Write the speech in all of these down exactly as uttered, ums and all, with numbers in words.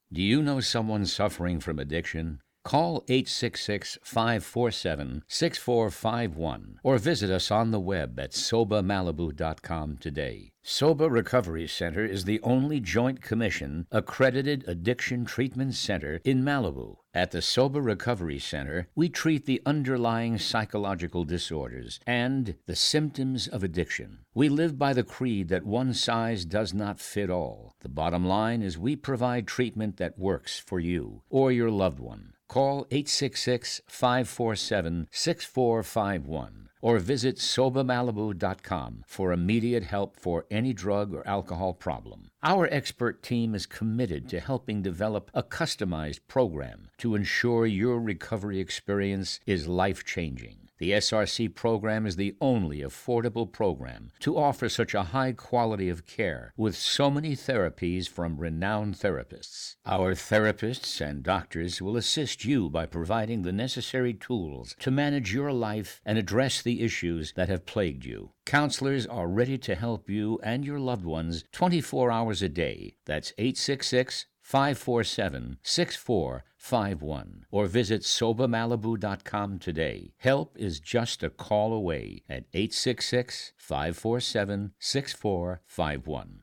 Do you know someone suffering from addiction? Call eight six six, five four seven, six four five one or visit us on the web at soba malibu dot com today. SOBA Recovery Center is the only Joint Commission accredited addiction treatment center in Malibu. At the SOBA Recovery Center, we treat the underlying psychological disorders and the symptoms of addiction. We live by the creed that one size does not fit all. The bottom line is we provide treatment that works for you or your loved one. Call eight six six, five four seven, six four five one or visit soba malibu dot com for immediate help for any drug or alcohol problem. Our expert team is committed to helping develop a customized program to ensure your recovery experience is life-changing. The S R C program is the only affordable program to offer such a high quality of care with so many therapies from renowned therapists. Our therapists and doctors will assist you by providing the necessary tools to manage your life and address the issues that have plagued you. Counselors are ready to help you and your loved ones twenty-four hours a day. That's eight six six, five four seven, six four five one or visit soba malibu dot com today. Help is just a call away at eight six six, five four seven, six four five one.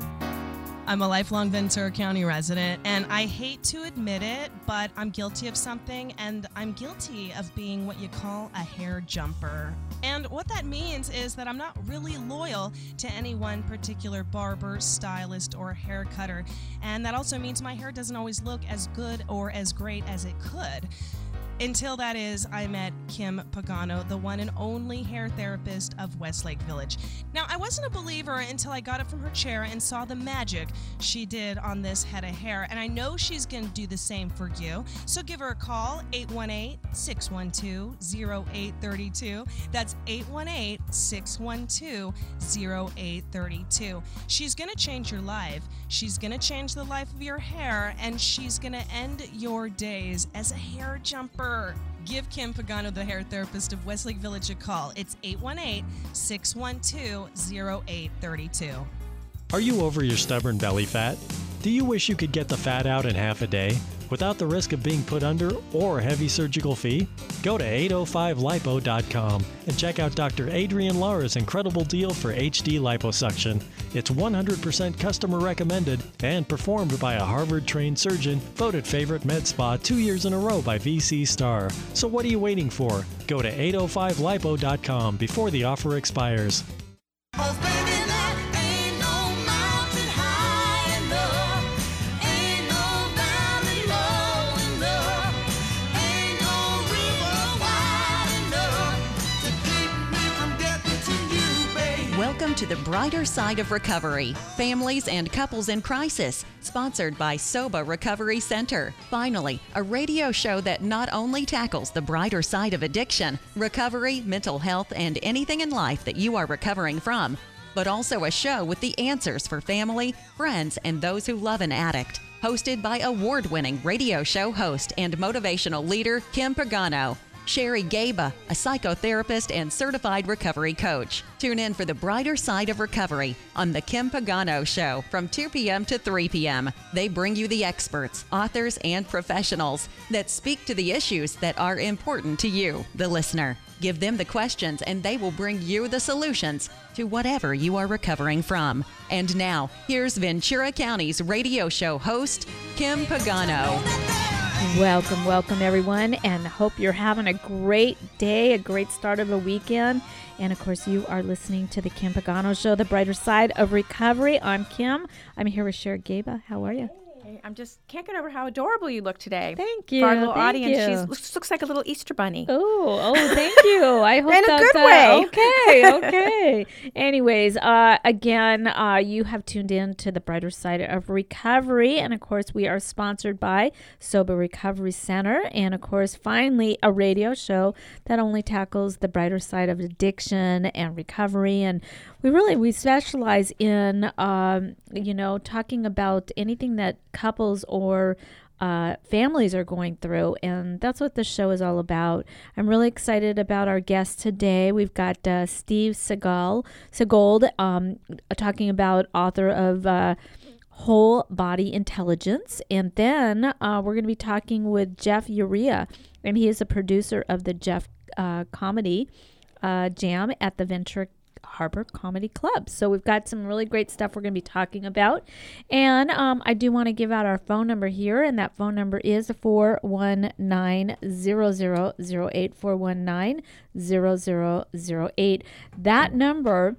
I'm a lifelong Ventura County resident, and I hate to admit it, but I'm guilty of something, and I'm guilty of being what you call a hair jumper. And what that means is that I'm not really loyal to any one particular barber, stylist, or hair cutter. And that also means my hair doesn't always look as good or as great as it could. Until that is, I met Kim Pagano, the one and only hair therapist of Westlake Village. Now, I wasn't a believer until I got up from her chair and saw the magic she did on this head of hair, and I know she's going to do the same for you. So give her a call, eight one eight, six one two, zero eight three two. That's eight one eight, six one two, zero eight three two. She's going to change your life. She's going to change the life of your hair, and she's going to end your days as a hair jumper. Give Kim Pagano, the hair therapist of Westlake Village, a call. It's eight one eight, six one two, zero eight three two. Are you over your stubborn belly fat? Do you wish you could get the fat out in half a day without the risk of being put under or a heavy surgical fee? Go to eight oh five lipo dot com and check out Doctor Adrian Lara's incredible deal for H D liposuction. It's one hundred percent customer recommended and performed by a Harvard-trained surgeon, voted favorite med spa two years in a row by V C Star. So what are you waiting for? Go to eight oh five lipo dot com before the offer expires. Welcome to the brighter side of recovery, families and couples in crisis, sponsored by SOBA Recovery Center. Finally, a radio show that not only tackles the brighter side of addiction, recovery, mental health, and anything in life that you are recovering from, but also a show with the answers for family, friends, and those who love an addict. Hosted by award-winning radio show host and motivational leader Kim Pagano. Sherry Gaba, a psychotherapist and certified recovery coach. Tune in for the brighter side of recovery on The Kim Pagano Show from two p.m. to three p.m. They bring you the experts, authors, and professionals that speak to the issues that are important to you, the listener. Give them the questions and they will bring you the solutions to whatever you are recovering from. And now, here's Ventura County's radio show host, Kim Pagano. Welcome, welcome everyone, and hope you're having a great day, a great start of a weekend. And of course, you are listening to the Kim Pagano Show, the brighter side of recovery. I'm Kim. I'm here with Sherry Gaba. How are you? Hey, I'm just can't get over how adorable you look today. Thank you. For our little thank audience, you. she looks, looks like a little Easter bunny. Oh, oh, thank you. I hope in a that's, good uh, way. Okay, okay. Anyways, uh, again, uh, you have tuned in to the brighter side of recovery, and of course, we are sponsored by SOBA Recovery Center, and of course, finally, a radio show that only tackles the brighter side of addiction and recovery, and we really we specialize in, um, you know, talking about anything that couples or uh, families are going through, and that's what the show is all about. I'm really excited about our guest today. We've got uh, Steve Segal, Segold, um, talking about author of uh, Whole Body Intelligence. And then uh, we're going to be talking with Jeff Urea, and he is a producer of the Jeff uh, Comedy uh, Jam at the Ventura Harbor Comedy Club. So we've got some really great stuff we're going to be talking about. And um, I do want to give out our phone number here, and that phone number is four one nine, zero zero zero eight, four one nine, zero zero zero eight. That number,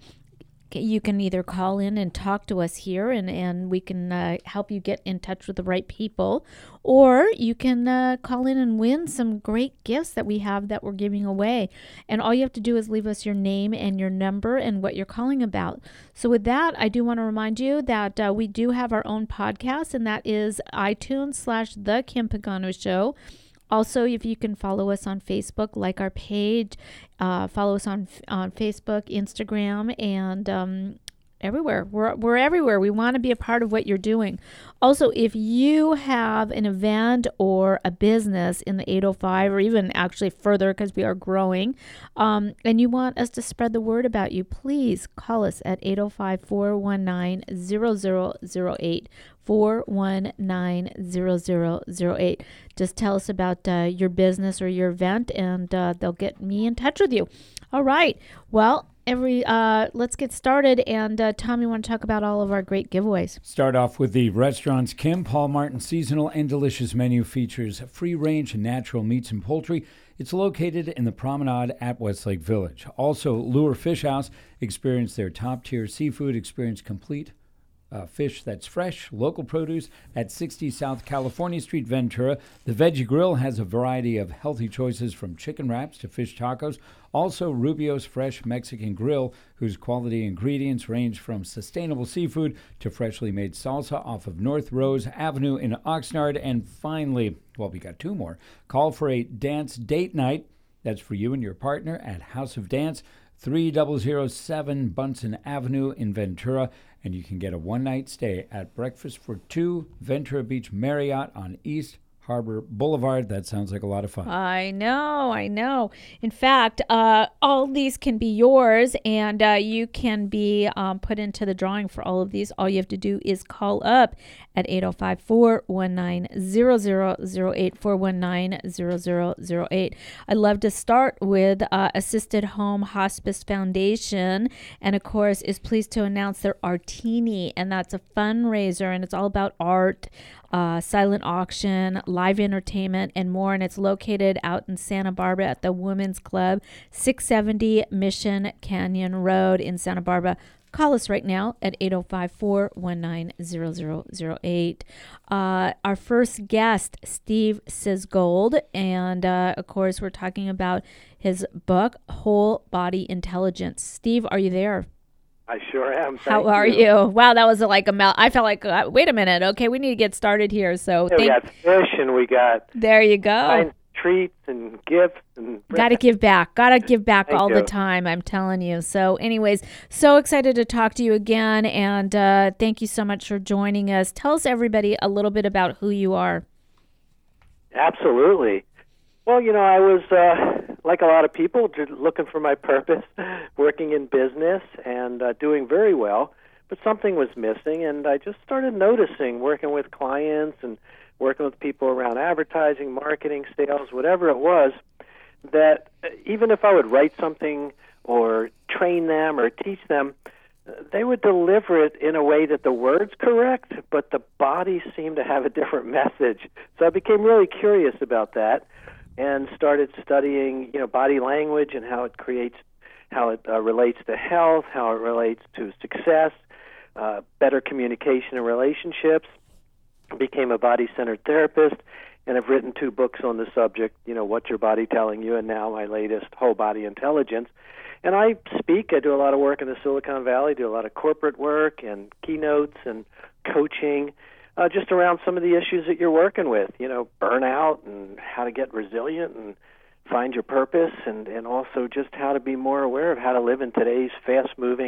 you can either call in and talk to us here, and, and we can uh, help you get in touch with the right people, or you can uh, call in and win some great gifts that we have that we're giving away. And all you have to do is leave us your name and your number and what you're calling about. So with that, I do want to remind you that uh, we do have our own podcast, and that is iTunes slash The Kim Pagano Show. Also, if you can follow us on Facebook, like our page, uh, follow us on on Facebook, Instagram, and um, everywhere. We're we're everywhere. We want to be a part of what you're doing. Also, if you have an event or a business in the eight oh five, or even actually further, because we are growing, um, and you want us to spread the word about you, please call us at eight oh five, four one nine, zero zero zero eight. four one nine, zero zero zero eight. Just tell us about uh, your business or your event, and uh, they'll get me in touch with you. All right. Well, every uh, let's get started. And uh, Tom, you want to talk about all of our great giveaways? Start off with the restaurants. Kim Paul Martin seasonal and delicious menu features free-range natural meats and poultry. It's located in the Promenade at Westlake Village. Also, Lure Fish House. Experience their top-tier seafood. Experience complete Uh, fish that's fresh, local produce at sixty South California Street, Ventura. The Veggie Grill has a variety of healthy choices from chicken wraps to fish tacos. Also, Rubio's Fresh Mexican Grill, whose quality ingredients range from sustainable seafood to freshly made salsa off of North Rose Avenue in Oxnard. And finally, well, we got two more. Call for a dance date night. That's for you and your partner at House of Dance, three thousand seven Bunsen Avenue in Ventura. And you can get a one-night stay at Breakfast for Two, Ventura Beach Marriott on East Harbor Boulevard. That sounds like a lot of fun. I know, I know. In fact, uh, all these can be yours, and uh, you can be um, put into the drawing for all of these. All you have to do is call up at eight oh five, four one nine, zero zero zero eight, four one nine, zero zero zero eight. I'd love to start with uh, Assisted Home Hospice Foundation, and of course is pleased to announce their Artini, and that's a fundraiser, and it's all about art, uh, silent auction, live entertainment, and more, and it's located out in Santa Barbara at the Women's Club, six seventy Mission Canyon Road in Santa Barbara. Call us right now at eight oh five, four one nine, zero zero zero eight. Uh, our first guest, Steve Sisgold, and uh, of course we're talking about his book, Whole Body Intelligence. Steve, are you there? I sure am. Thank How are you? you? Wow, that was like a mouth. I felt like, uh, wait a minute. Okay, we need to get started here. So yeah, thank- we got fish, and we got there you go. Fine treats and gifts and got to give back. Got to give back Thank all you. the time. I'm telling you. So, anyways, so excited to talk to you again, and uh, thank you so much for joining us. Tell us, everybody, a little bit about who you are. Absolutely. Well, you know, I was uh, like a lot of people, just looking for my purpose, working in business and uh, doing very well, but something was missing, and I just started noticing, working with clients and working with people around advertising, marketing, sales, whatever it was, that even if I would write something or train them or teach them, they would deliver it in a way that the word's correct, but the body seemed to have a different message. So I became really curious about that and started studying, you know, body language and how it creates, how it uh, relates to health, how it relates to success, uh, better communication and relationships. Became a body-centered therapist, and I've written two books on the subject, you know, What's Your Body Telling You, and now my latest, Whole Body Intelligence. And I speak, I do a lot of work in the Silicon Valley, do a lot of corporate work and keynotes and coaching, uh, just around some of the issues that you're working with, you know, burnout and how to get resilient and find your purpose, and, and also just how to be more aware of how to live in today's fast-moving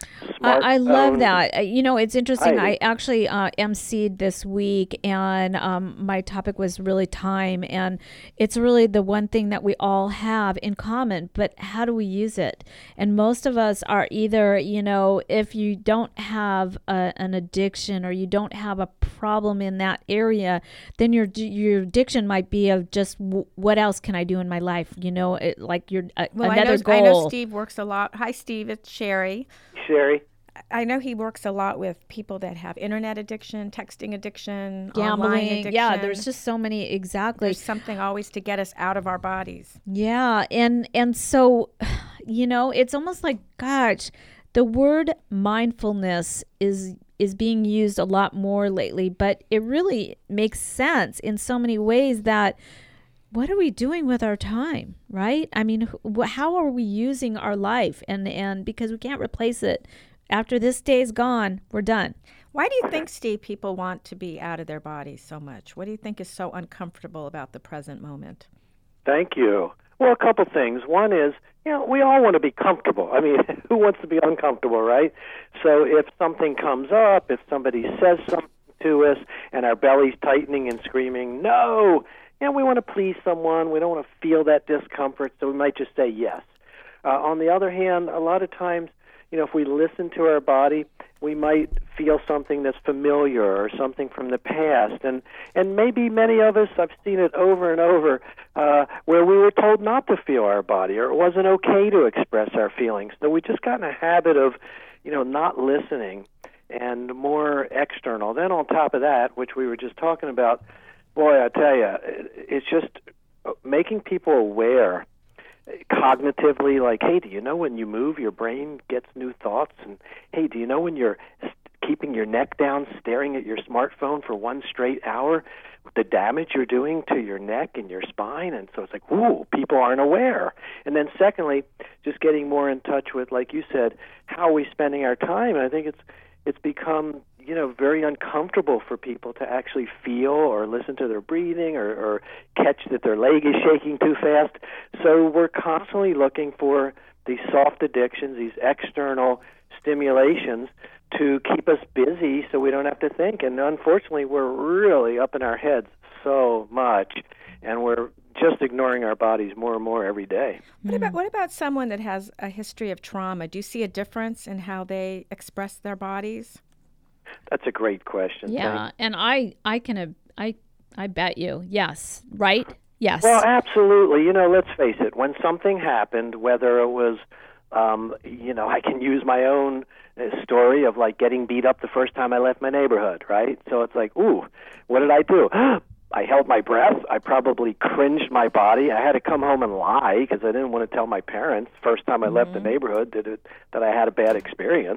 I, I love that. Uh, You know, it's interesting. I- I actually uh, emceed this week, and um, my topic was really time. And it's really the one thing that we all have in common, but how do we use it? And most of us are either, you know, if you don't have a, an addiction or you don't have a problem in that area, then your your addiction might be of just w- what else can I do in my life? You know, it, like your uh, Well, another I know, goal. I know Steve works a lot. Hi, Steve. It's Sherry. Sherry? I know he works a lot with people that have internet addiction, texting addiction, online Gambling. addiction. Yeah, there's just so many. Exactly. There's something always to get us out of our bodies. Yeah, and and so, you know, it's almost like, gosh, the word mindfulness is is being used a lot more lately, but it really makes sense in so many ways that what are we doing with our time, right? I mean, wh- how are we using our life? And and because we can't replace it. After this day's gone, we're done. Why do you think, Steve, people want to be out of their bodies so much? What do you think is so uncomfortable about the present moment? Thank you. Well, a couple things. One is, you know, we all want to be comfortable. I mean, who wants to be uncomfortable, right? So if something comes up, if somebody says something to us and our belly's tightening and screaming, no, you know, we want to please someone. We don't want to feel that discomfort, so we might just say yes. Uh, on the other hand, a lot of times, you know, if we listen to our body, we might feel something that's familiar or something from the past. And, and maybe many of us, I've seen it over and over, uh, where we were told not to feel our body or it wasn't okay to express our feelings. So we just got in a habit of, you know, not listening and more external. Then on top of that, which we were just talking about, boy, I tell you, it's just making people aware cognitively, like, hey, do you know when you move, your brain gets new thoughts? And, hey, do you know when you're keeping your neck down, staring at your smartphone for one straight hour, the damage you're doing to your neck and your spine? And so it's like, ooh, people aren't aware. And then secondly, just getting more in touch with, like you said, how are we spending our time? And I think it's it's become, you know, very uncomfortable for people to actually feel or listen to their breathing or, or catch that their leg is shaking too fast. So we're constantly looking for these soft addictions, these external stimulations to keep us busy so we don't have to think. And unfortunately, we're really up in our heads so much, and we're just ignoring our bodies more and more every day. What about what about someone that has a history of trauma? Do you see a difference in how they express their bodies? That's a great question. Yeah, Thank- and I I can uh, I I bet you. Yes, right? Yes. Well, absolutely. You know, let's face it. When something happened, whether it was, um, you know, I can use my own uh, story of like getting beat up the first time I left my neighborhood, right? So it's like, ooh, what did I do? I held my breath. I probably cringed my body. I had to come home and lie because I didn't want to tell my parents first time I mm-hmm. left the neighborhood that it, that I had a bad experience.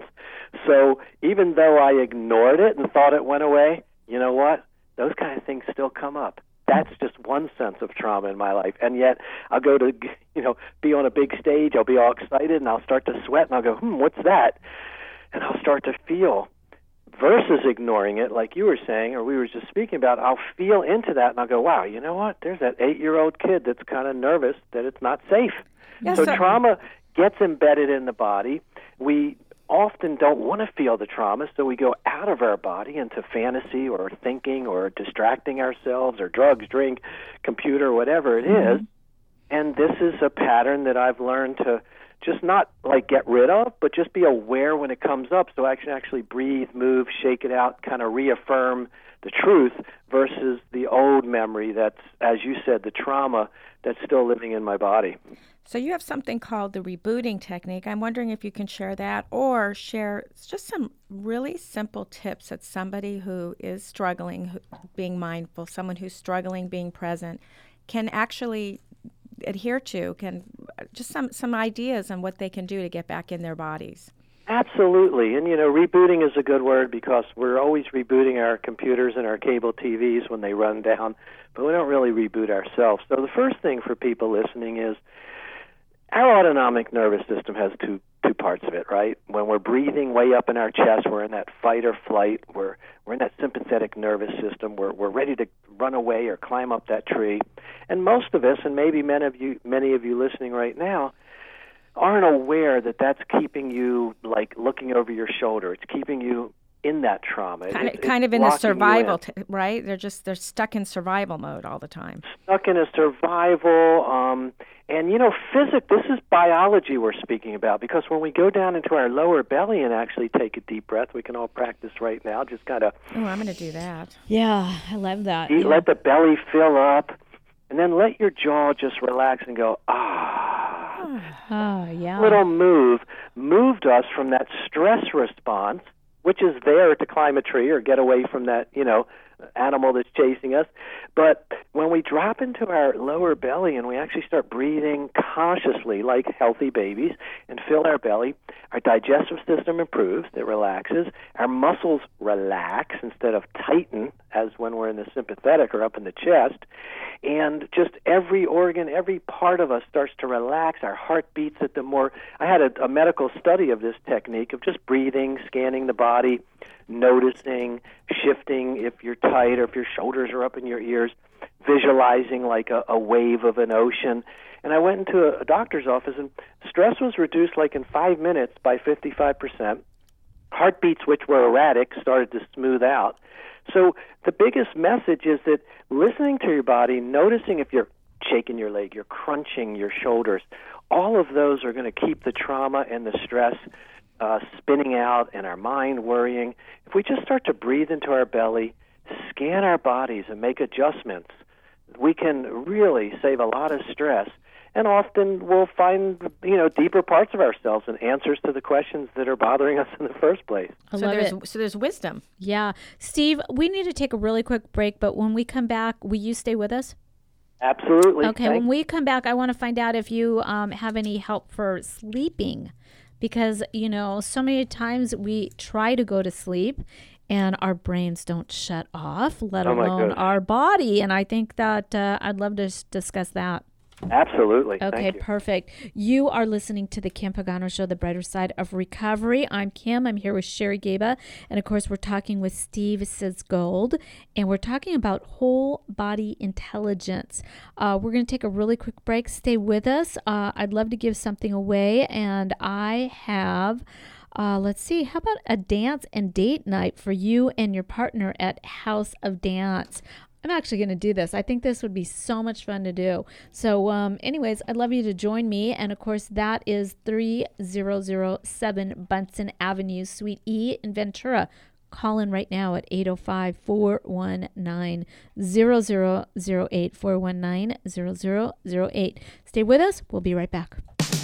So even though I ignored it and thought it went away, you know what? Those kind of things still come up. That's just one sense of trauma in my life. And yet I'll go to, you know, be on a big stage. I'll be all excited and I'll start to sweat and I'll go, hmm, what's that? And I'll start to feel. Versus ignoring it, like you were saying, or we were just speaking about, I'll feel into that and I'll go, wow, you know what? There's that eight-year-old kid that's kind of nervous that it's not safe. Yes, so sir. trauma gets embedded in the body. We often don't want to feel the trauma, so we go out of our body into fantasy or thinking or distracting ourselves or drugs, drink, computer, whatever it mm-hmm. is. And this is a pattern that I've learned to just not like get rid of, but just be aware when it comes up so I can actually breathe, move, shake it out, kind of reaffirm the truth versus the old memory that's, as you said, the trauma that's still living in my body. So you have something called the rebooting technique. I'm wondering if you can share that or share just some really simple tips that somebody who is struggling who, being mindful, someone who's struggling being present, can actually adhere to, can just some some ideas on what they can do to get back in their bodies. Absolutely. And, you know, rebooting is a good word because we're always rebooting our computers and our cable T Vs when they run down, but we don't really reboot ourselves. So the first thing for people listening is our autonomic nervous system has two two parts of it, right? When we're breathing way up in our chest, we're in that fight or flight. We're we're in that sympathetic nervous system. We're we're ready to run away or climb up that tree. And most of us, and maybe many of you, many of you listening right now, aren't aware that that's keeping you, like, looking over your shoulder. It's keeping you in that trauma. Kind, it, of, kind of in the the survival, in. T- right? They're just, they're stuck in survival mode all the time. Stuck in a survival, um, and, you know, physics, this is biology we're speaking about, because when we go down into our lower belly and actually take a deep breath, we can all practice right now, just kind of... Oh, I'm going to do that. Yeah, I love that. Eat, yeah. Let the belly fill up, and then let your jaw just relax and go, ah. Oh, yeah. Little move moved us from that stress response, which is there to climb a tree or get away from that, you know, animal that's chasing us. But when we drop into our lower belly and we actually start breathing consciously like healthy babies and fill our belly, our digestive system improves, it relaxes, our muscles relax instead of tighten as when we're in the sympathetic or up in the chest, and just every organ, every part of us starts to relax. Our heart beats at the more... I had a, a medical study of this technique of just breathing, scanning the body, noticing, shifting if you're tight or if your shoulders are up in your ears, visualizing like a, a wave of an ocean. And I went into a, a doctor's office, and stress was reduced like in five minutes by fifty-five percent. Heartbeats, which were erratic, started to smooth out. So the biggest message is that listening to your body, noticing if you're shaking your leg, you're crunching your shoulders, all of those are going to keep the trauma and the stress Uh, spinning out and our mind worrying. If we just start to breathe into our belly, scan our bodies and make adjustments, we can really save a lot of stress. And often we'll find, you know, deeper parts of ourselves and answers to the questions that are bothering us in the first place. I so love there's it. so there's wisdom. Yeah. Steve, we need to take a really quick break, but when we come back, will you stay with us? Absolutely. Okay, Thank- when we come back, I want to find out if you um, have any help for sleeping. Because, you know, so many times we try to go to sleep and our brains don't shut off, let oh alone our body. And I think that uh, I'd love to s- discuss that. Absolutely. Okay, Thank you. perfect. You are listening to the Kim Pagano Show, The Brighter Side of Recovery. I'm Kim. I'm here with Sherry Gaba. And, of course, we're talking with Steve Sisgold. And we're talking about whole body intelligence. Uh, we're going to take a really quick break. Stay with us. Uh, I'd love to give something away. And I have... Uh, let's see, how about a dance and date night for you and your partner at House of Dance? I'm actually going to do this. I think this would be so much fun to do. So um, anyways, I'd love you to join me. And of course, that is three thousand seven Bunsen Avenue, Suite E in Ventura. Call in right now at eight oh five, four one nine, zero zero zero eight, four one nine, zero zero zero eight. Stay with us. We'll be right back.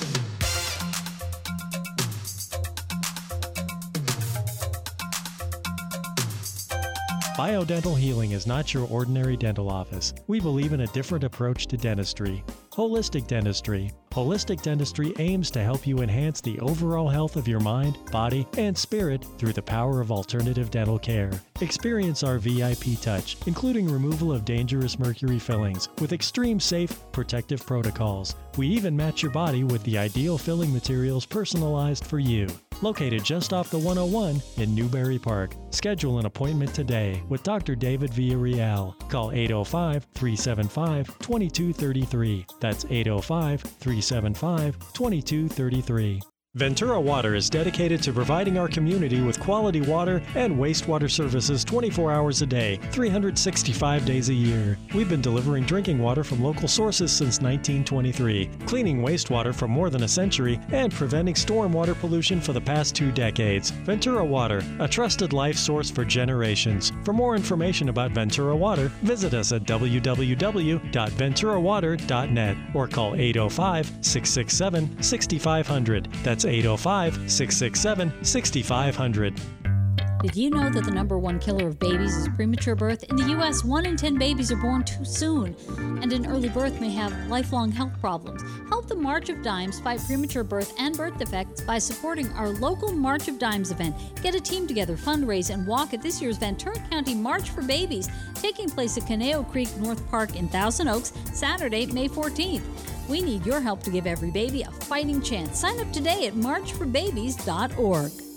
Biodental Healing is not your ordinary dental office. We believe in a different approach to dentistry. Holistic Dentistry. Holistic Dentistry aims to help you enhance the overall health of your mind, body, and spirit through the power of alternative dental care. Experience our V I P touch, including removal of dangerous mercury fillings with extreme safe, protective protocols. We even match your body with the ideal filling materials personalized for you. Located just off the one oh one in Newberry Park. Schedule an appointment today with Doctor David Villarreal. Call eight oh five, three seven five, two two three three. That's eight oh five, three seven five, two two three three. Ventura Water is dedicated to providing our community with quality water and wastewater services twenty-four hours a day, three hundred sixty-five days a year. We've been delivering drinking water from local sources since nineteen twenty-three, cleaning wastewater for more than a century, and preventing stormwater pollution for the past two decades. Ventura Water, a trusted life source for generations. For more information about Ventura Water, visit us at w w w dot ventura water dot net or call eight oh five, six six seven, six five zero zero. That's eight oh five, six six seven, six five zero zero. Did you know that the number one killer of babies is premature birth? In the U S, one in ten babies are born too soon, and an early birth may have lifelong health problems. Help the March of Dimes fight premature birth and birth defects by supporting our local March of Dimes event. Get a team together, fundraise, and walk at this year's Ventura County March for Babies, taking place at Caneo Creek North Park in Thousand Oaks, Saturday, May fourteenth. We need your help to give every baby a fighting chance. Sign up today at march for babies dot org.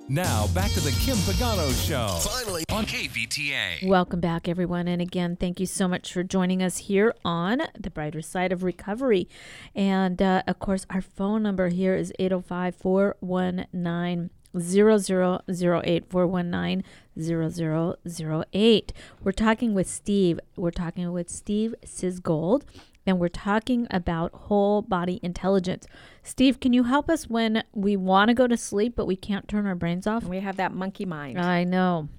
Now, back to the Kim Pagano Show. Finally on K V T A. Welcome back, everyone. And again, thank you so much for joining us here on The Brighter Side of Recovery. And, uh, of course, our phone number here is eight oh five, four one nine, zero zero zero eight, four one nine, zero zero zero eight. We're talking with Steve. We're talking with Steve Sisgold. And we're talking about whole body intelligence. Steve, can you help us when we want to go to sleep, but we can't turn our brains off? We have that monkey mind. I know.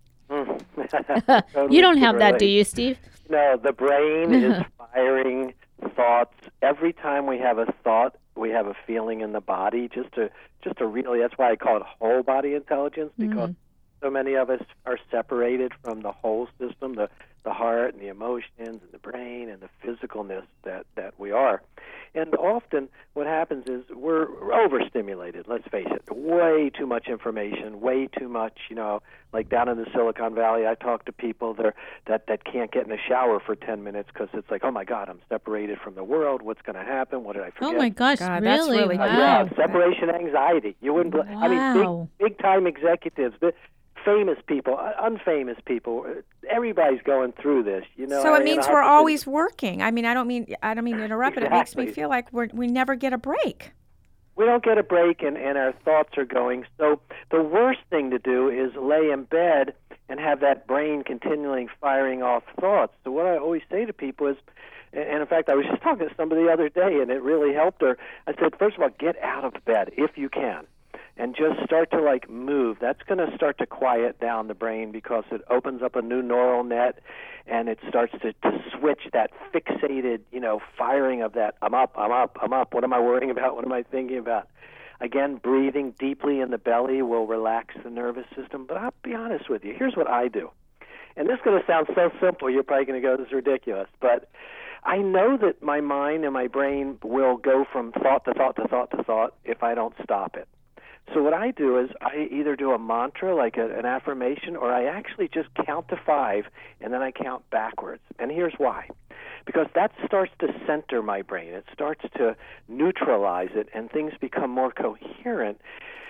Totally You don't have that, relate. do you, Steve? No, the brain is firing thoughts. Every time we have a thought, we have a feeling in the body. Just to, just to really, that's why I call it whole body intelligence, because mm-hmm. so many of us are separated from the whole system, the the heart and the emotions and the brain and the physicalness that, that we are. And often what happens is we're overstimulated, let's face it. Way too much information, way too much, you know, like down in the Silicon Valley, I talk to people there that, that can't get in a shower for ten minutes because it's like, oh, my God, I'm separated from the world. What's going to happen? What did I forget? Oh, my gosh, God, really? that's really Wow. Uh, yeah, separation anxiety. You wouldn't. Bl- I mean, big, big-time executives, the famous people, uh, unfamous people. Everybody's going through this. You know. So I it mean, means I we're have to- always working. I mean, I don't mean I don't mean to interrupt, but it makes me Exactly. feel like we we never get a break. We don't get a break, and, and our thoughts are going. So the worst thing to do is lay in bed and have that brain continually firing off thoughts. So what I always say to people is, and in fact, I was just talking to somebody the other day, and it really helped her. I said, first of all, get out of bed if you can, and just start to, like, move. That's going to start to quiet down the brain because it opens up a new neural net, and it starts to, to switch that fixated, you know, firing of that, I'm up, I'm up, I'm up. What am I worrying about? What am I thinking about? Again, breathing deeply in the belly will relax the nervous system. But I'll be honest with you. Here's what I do. And this is going to sound so simple, you're probably going to go, this is ridiculous. But I know that my mind and my brain will go from thought to thought to thought to thought if I don't stop it. So what I do is I either do a mantra, like a, an affirmation, or I actually just count to five, and then I count backwards. And here's why. Because that starts to center my brain. It starts to neutralize it, and things become more coherent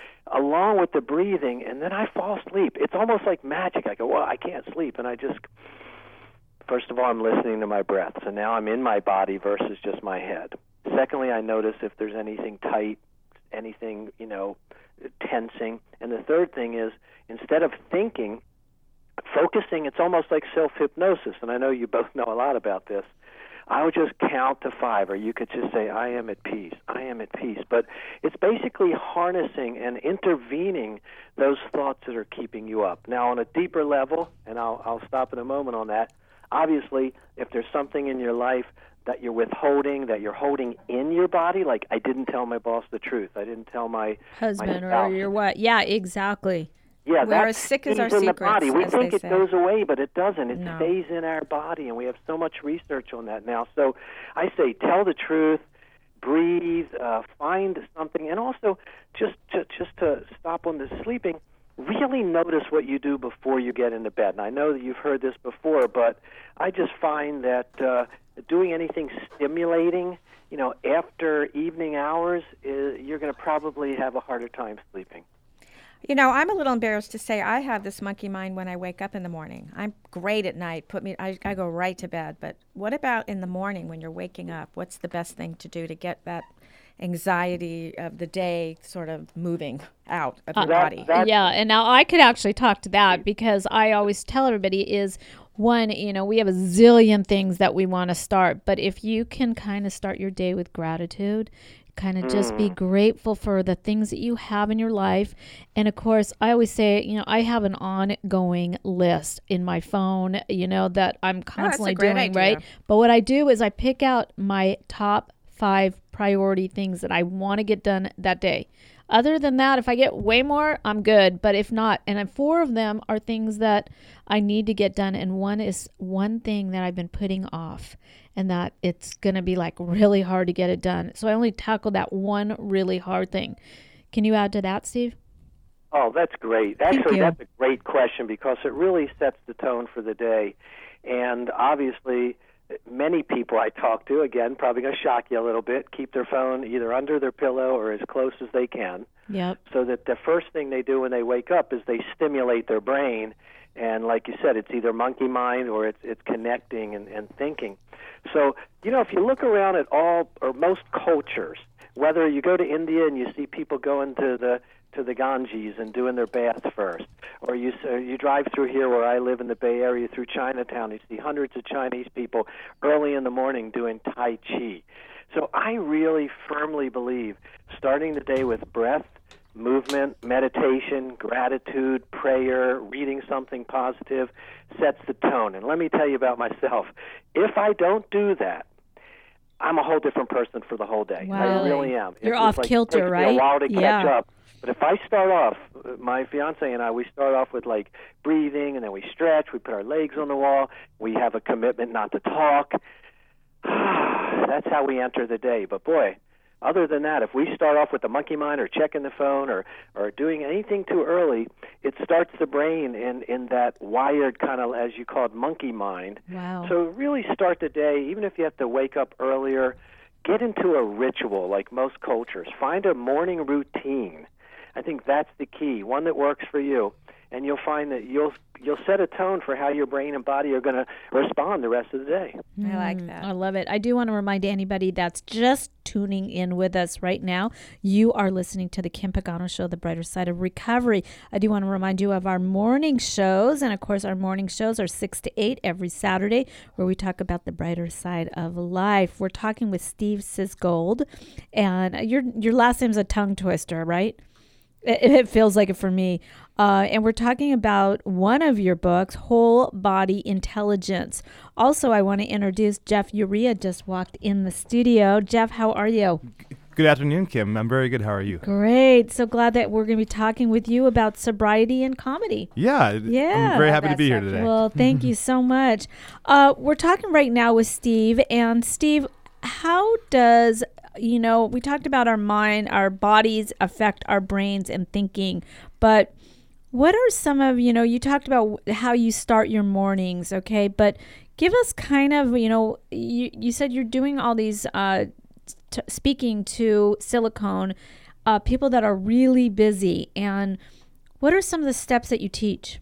along with the breathing, and then I fall asleep. It's almost like magic. I go, well, I can't sleep, and I just, first of all, I'm listening to my breath. So now I'm in my body versus just my head. Secondly, I notice if there's anything tight, anything, you know, tensing. And the third thing is, instead of thinking, focusing, it's almost like self-hypnosis, and I know you both know a lot about this. I would just count to five, or you could just say, I am at peace, I am at peace. But it's basically harnessing and intervening those thoughts that are keeping you up. Now, on a deeper level, and I'll, I'll stop in a moment on that, obviously, if there's something in your life that you're withholding, that you're holding in your body, like I didn't tell my boss the truth, I didn't tell my husband my or spouse. your what? Yeah, exactly. Yeah, We're that's as sick as our in the secrets, body. We as think they it say. goes away, but it doesn't. It No. stays in our body, and we have so much research on that now. So I say tell the truth, breathe, uh, find something, and also just to, just to stop on the sleeping, really notice what you do before you get into bed. And I know that you've heard this before, but I just find that uh, doing anything stimulating, you know, after evening hours, is, you're going to probably have a harder time sleeping. You know, I'm a little embarrassed to say I have this monkey mind when I wake up in the morning. I'm great at night. Put me, I, I go right to bed. But what about in the morning when you're waking up? What's the best thing to do to get that anxiety of the day sort of moving out of your That- body? that- Yeah, and now I could actually talk to that because I always tell everybody is one, you know, we have a zillion things that we want to start, but if you can kind of start your day with gratitude, kind of just be grateful for the things that you have in your life. And of course, I always say, you know, I have an ongoing list in my phone, you know, that I'm constantly great doing, idea. right? But what I do is I pick out my top five priority things that I want to get done that day. Other than that, if I get way more, I'm good. But if not, and then four of them are things that I need to get done. And one is one thing that I've been putting off and that it's going to be like really hard to get it done. So I only tackle that one really hard thing. Can you add to that, Steve? Oh, that's great. Thank Actually, you. that's a great question because it really sets the tone for the day. And obviously, many people I talk to, again, probably going to shock you a little bit, keep their phone either under their pillow or as close as they can. Yep. So that the first thing they do when they wake up is they stimulate their brain. And like you said, it's either monkey mind or it's it's connecting and, and thinking. So, you know, if you look around at all or most cultures, whether you go to India and you see people going to the to the Ganges and doing their bath first, or you or you drive through here where I live in the Bay Area through Chinatown, you see hundreds of Chinese people early in the morning doing Tai Chi. So I really firmly believe starting the day with breath, movement, meditation, gratitude, prayer, reading something positive sets the tone. And let me tell you about myself. If I don't do that, I'm a whole different person for the whole day. Wow. I really am. You're It's off like kilter, takes me right? a while to catch Yeah. up. But if I start off, my fiance and I, we start off with like breathing, and then we stretch, we put our legs on the wall, we have a commitment not to talk. That's how we enter the day. But boy, other than that, if we start off with the monkey mind or checking the phone or, or doing anything too early, it starts the brain in, in that wired kind of, as you call it, monkey mind. Wow. So really start the day, even if you have to wake up earlier, get into a ritual like most cultures. Find a morning routine. I think that's the key, one that works for you. And you'll find that you'll you'll set a tone for how your brain and body are going to respond the rest of the day. I like that. I love it. I do want to remind anybody that's just tuning in with us right now, you are listening to the Kim Pagano Show, The Brighter Side of Recovery. I do want to remind you of our morning shows. And, of course, our morning shows are six to eight every Saturday, where we talk about the brighter side of life. We're talking with Steve Sisgold. And your, your last name's a tongue twister, right? It, it feels like it for me. Uh, and we're talking about one of your books, Whole Body Intelligence. Also, I want to introduce Jeff Urea, just walked in the studio. Jeff, how are you? Good afternoon, Kim. I'm very good. How are you? Great. So glad that we're going to be talking with you about sobriety and comedy. Yeah. Yeah. I'm very happy to That's be here so today. Well, thank you so much. Uh, we're talking right now with Steve. And Steve, how does, you know, we talked about our mind, our bodies affect our brains and thinking, but what are some of, you know, you talked about how you start your mornings, okay, but give us kind of, you know, you, you said you're doing all these, uh, t- speaking to Silicone, uh, people that are really busy, and what are some of the steps that you teach?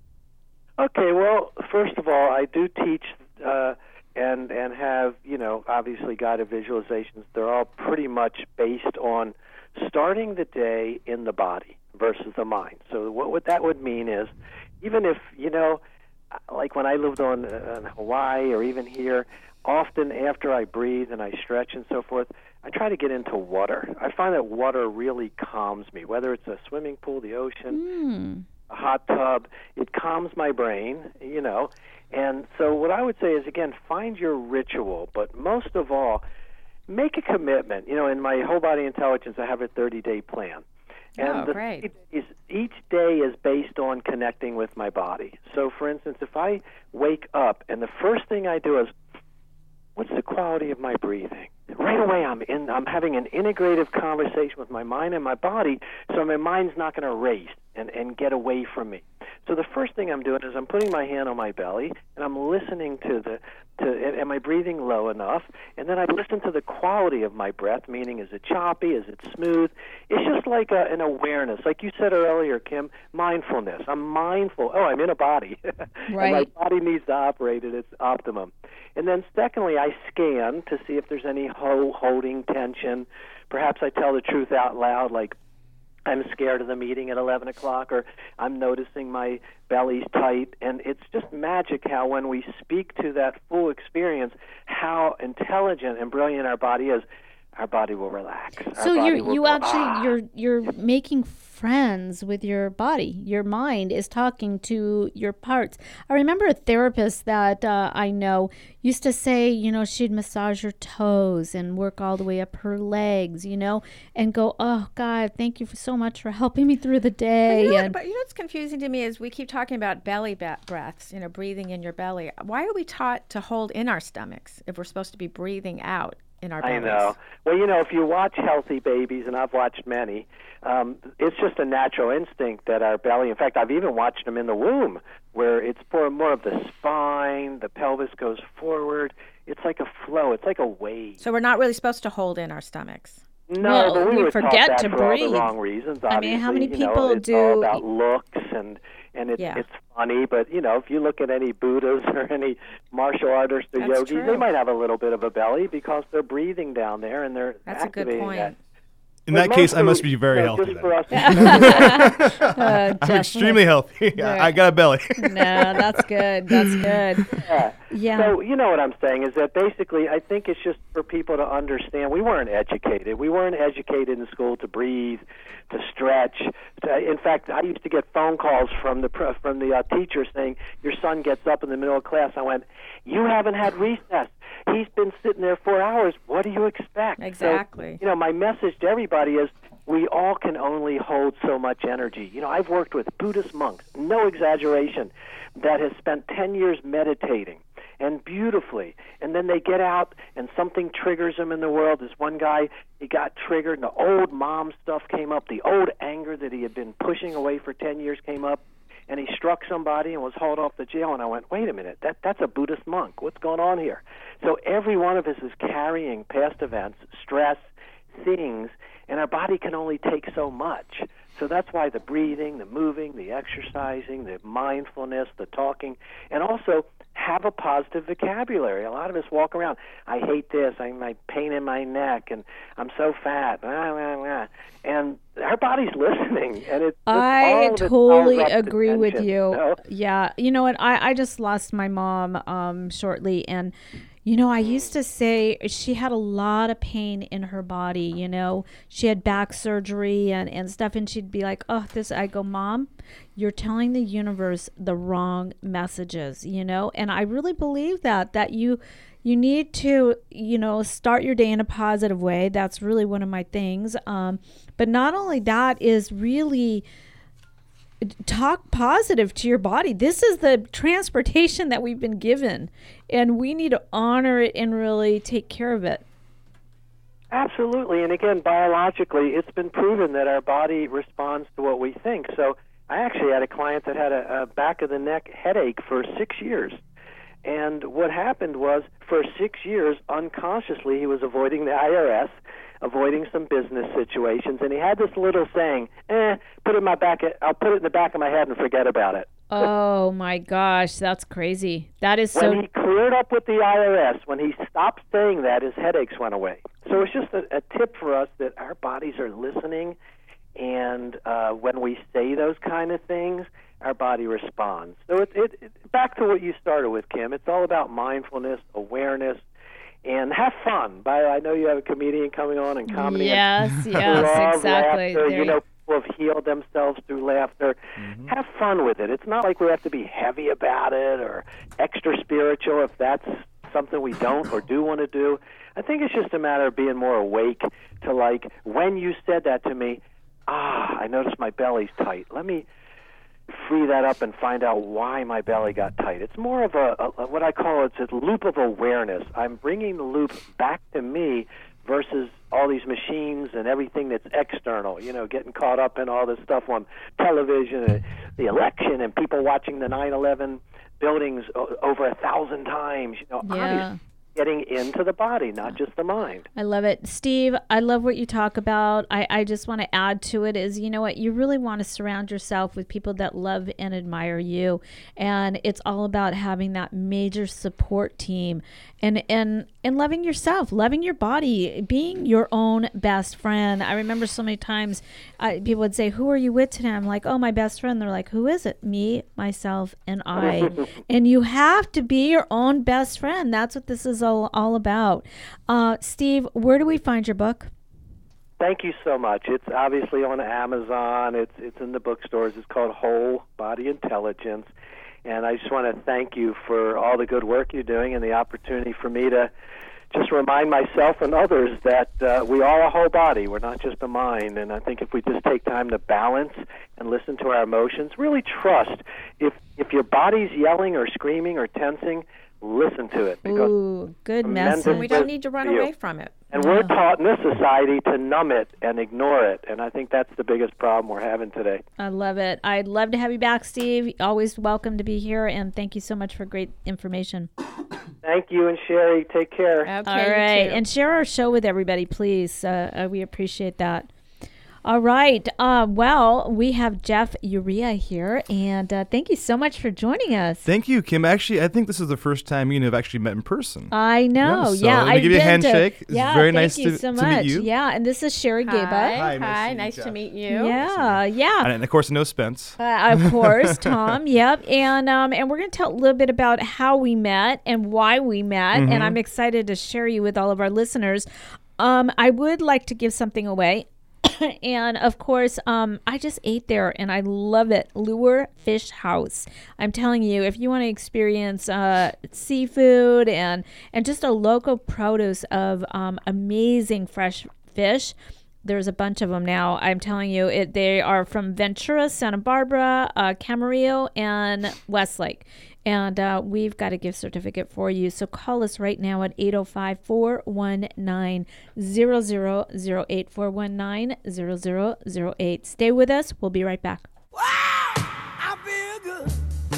Okay, well, first of all, I do teach uh, and and have, you know, obviously guided visualizations. They're all pretty much based on starting the day in the body versus the mind. So what, what that would mean is, even if, you know, like when I lived on uh, in Hawaii or even here, often after I breathe and I stretch and so forth, I try to get into water. I find that water really calms me, whether it's a swimming pool, the ocean, Mm. a hot tub. It calms my brain, you know. And so what I would say is, again, find your ritual, but most of all, make a commitment. You know, in my Whole Body Intelligence, I have a thirty-day plan. And Oh, the great. Is, each day is based on connecting with my body. So, for instance, if I wake up and the first thing I do is, what's the quality of my breathing? Right away, I'm in. I'm having an integrative conversation with my mind and my body, so my mind's not going to race and, and get away from me. So the first thing I'm doing is I'm putting my hand on my belly, and I'm listening to the, to, am I breathing low enough? And then I listen to the quality of my breath, meaning is it choppy, is it smooth? It's just like a, an awareness. Like you said earlier, Kim, mindfulness. I'm mindful. Oh, I'm in a body. Right. And my body needs to operate at its optimum. And then secondly, I scan to see if there's any ho- holding tension. Perhaps I tell the truth out loud, like, I'm scared of the meeting at eleven o'clock, or I'm noticing my belly's tight. And it's just magic how when we speak to that full experience, how intelligent and brilliant our body is, our body will relax. Our So body you're will you go, actually "Ah." you're you're making friends with your body. Your mind is talking to your parts. I remember a therapist that uh, I know used to say, you know, she'd massage her toes and work all the way up her legs, you know, and go, oh God, thank you for so much for helping me through the But day. you, know what, and but you know what's confusing to me is we keep talking about belly ba- breaths, you know, breathing in your belly. Why are we taught to hold in our stomachs if we're supposed to be breathing out in our I bellies? know. Well, you know, if you watch healthy babies, and I've watched many, um, it's just a natural instinct that our belly, in fact, I've even watched them in the womb, where it's for more of the spine, the pelvis goes forward. It's like a flow. It's like a wave. So we're not really supposed to hold in our stomachs. No, well, but we, we were forget taught that to for breathe. all the wrong reasons. Obviously. I mean, how many you people know, it's do? all about looks and and it's Yeah. it's funny, but you know, if you look at any Buddhas or any martial artists or That's yogis, true. they might have a little bit of a belly because they're breathing down there and they're That's a good activating point. that. In But that case, I mostly, must be very you know, healthy. just then. for us. Uh, I'm extremely healthy. I, I got a belly. No, that's good. That's good. Yeah. Yeah. So you know what I'm saying is that basically I think it's just for people to understand we weren't educated. We weren't educated in school to breathe, to stretch. To, in fact, I used to get phone calls from the pr- from the uh, teacher saying, your son gets up in the middle of class. I went, you haven't had recess. He's been sitting there four hours. What do you expect? Exactly. So, you know, my message to everybody is we all can only hold so much energy. You know, I've worked with Buddhist monks, no exaggeration, that has spent ten years meditating and beautifully. And then they get out and something triggers them in the world. This one guy, he got triggered and the old mom stuff came up. The old anger that he had been pushing away for ten years came up. And he struck somebody and was hauled off to jail. And I went, wait a minute, that that's a Buddhist monk. What's going on here? So every one of us is carrying past events, stress, things, and our body can only take so much. So that's why the breathing, the moving, the exercising, the mindfulness, the talking, and also have a positive vocabulary. A lot of us walk around, I hate this, I my pain in my neck, and I'm so fat, blah, blah, blah. And our body's listening. And it, I all of it totally piles up to agree with tension, you. you know? Yeah. You know what? I, I just lost my mom um, shortly. And, you know, I used to say she had a lot of pain in her body. You know, she had back surgery and, and stuff. And she'd be like, oh, this. I go, Mom, you're telling the universe the wrong messages, you know? And I really believe that, that you. You need to, you know, start your day in a positive way. That's really one of my things. Um, but not only that is really talk positive to your body. This is the transportation that we've been given, and we need to honor it and really take care of it. Absolutely. And again, biologically, it's been proven that our body responds to what we think. So I actually had a client that had a, a back of the neck headache for six years. And what happened was, for six years, unconsciously, he was avoiding the I R S, avoiding some business situations, and he had this little saying, eh, put it in my back, I'll put it in the back of my head and forget about it. Oh, my gosh, that's crazy. That is so... When he cleared up with the I R S, when he stopped saying that, his headaches went away. So it's just a, a tip for us that our bodies are listening, and uh, when we say those kind of things, our body responds. So it, it, it, back to what you started with, Kim, it's all about mindfulness, awareness, and have fun. By, I know you have a comedian coming on and comedy. Yes, and yes, love exactly. Laughter. There You know, people have healed themselves through laughter. Mm-hmm. Have fun with it. It's not like we have to be heavy about it or extra spiritual if that's something we don't or do want to do. I think it's just a matter of being more awake to, like, when you said that to me, ah, I noticed my belly's tight. Let me free that up and find out why my belly got tight. It's more of a, a what I call it's a loop of awareness. I'm bringing the loop back to me versus all these machines and everything that's external, you know, getting caught up in all this stuff on television, and the election, and people watching the nine eleven buildings o- over a thousand times. You know, Yeah. obviously getting into the body, not just the mind. I love it. Steve, I love what you talk about. I, I just want to add to it is, you know what, you really want to surround yourself with people that love and admire you. And it's all about having that major support team and, and, and loving yourself, loving your body, being your own best friend. I remember so many times I, people would say, who are you with today? I'm like, oh, my best friend. They're like, who is it? Me, myself, and I. And you have to be your own best friend. That's what this is all, all about. Uh, Steve, where do we find your book? Thank you so much. It's obviously on Amazon. It's it's in the bookstores. It's called Whole Body Intelligence. And I just want to thank you for all the good work you're doing and the opportunity for me to just remind myself and others that uh, we are a whole body. We're not just a mind. And I think if we just take time to balance and listen to our emotions, really trust. If if your body's yelling or screaming or tensing, listen to it. Because Ooh, good tremendous message. We don't need to run for you. away from it. And we're taught in this society to numb it and ignore it, and I think that's the biggest problem we're having today. I love it. I'd love to have you back, Steve. Always welcome to be here, and thank you so much for great information. Thank you, and Sherry, take care. Okay, All right, and share our show with everybody, please. Uh, uh, we appreciate that. All right. Uh, well, we have Jeff Urea here, and uh, thank you so much for joining us. Thank you, Kim. Actually, I think this is the first time you and I have actually met in person. I know. Yeah, so yeah, let me I've give you a been handshake. To, It's yeah, very thank nice you to, so to much. meet you. Yeah, and this is Sherry Gaba. Hi, Hi, nice hi, to meet nice you. to meet you. Yeah, yeah. And of course, no Spence. Uh, of course, Tom. Yep, and um, and we're going to tell a little bit about how we met and why we met, Mm-hmm. and I'm excited to share you with all of our listeners. Um, I would like to give something away. And of course, um, I just ate there and I love it. Lure Fish House. I'm telling you, if you want to experience uh, seafood and and just a local produce of um, amazing fresh fish, there's a bunch of them now. I'm telling you, it. They are from Ventura, Santa Barbara, uh, Camarillo, and Westlake. And uh, we've got a gift certificate for you. So call us right now at eight oh five, four one nine, zero zero zero eight, four one nine, zero zero zero eight. Stay with us. We'll be right back. Wow, I feel good.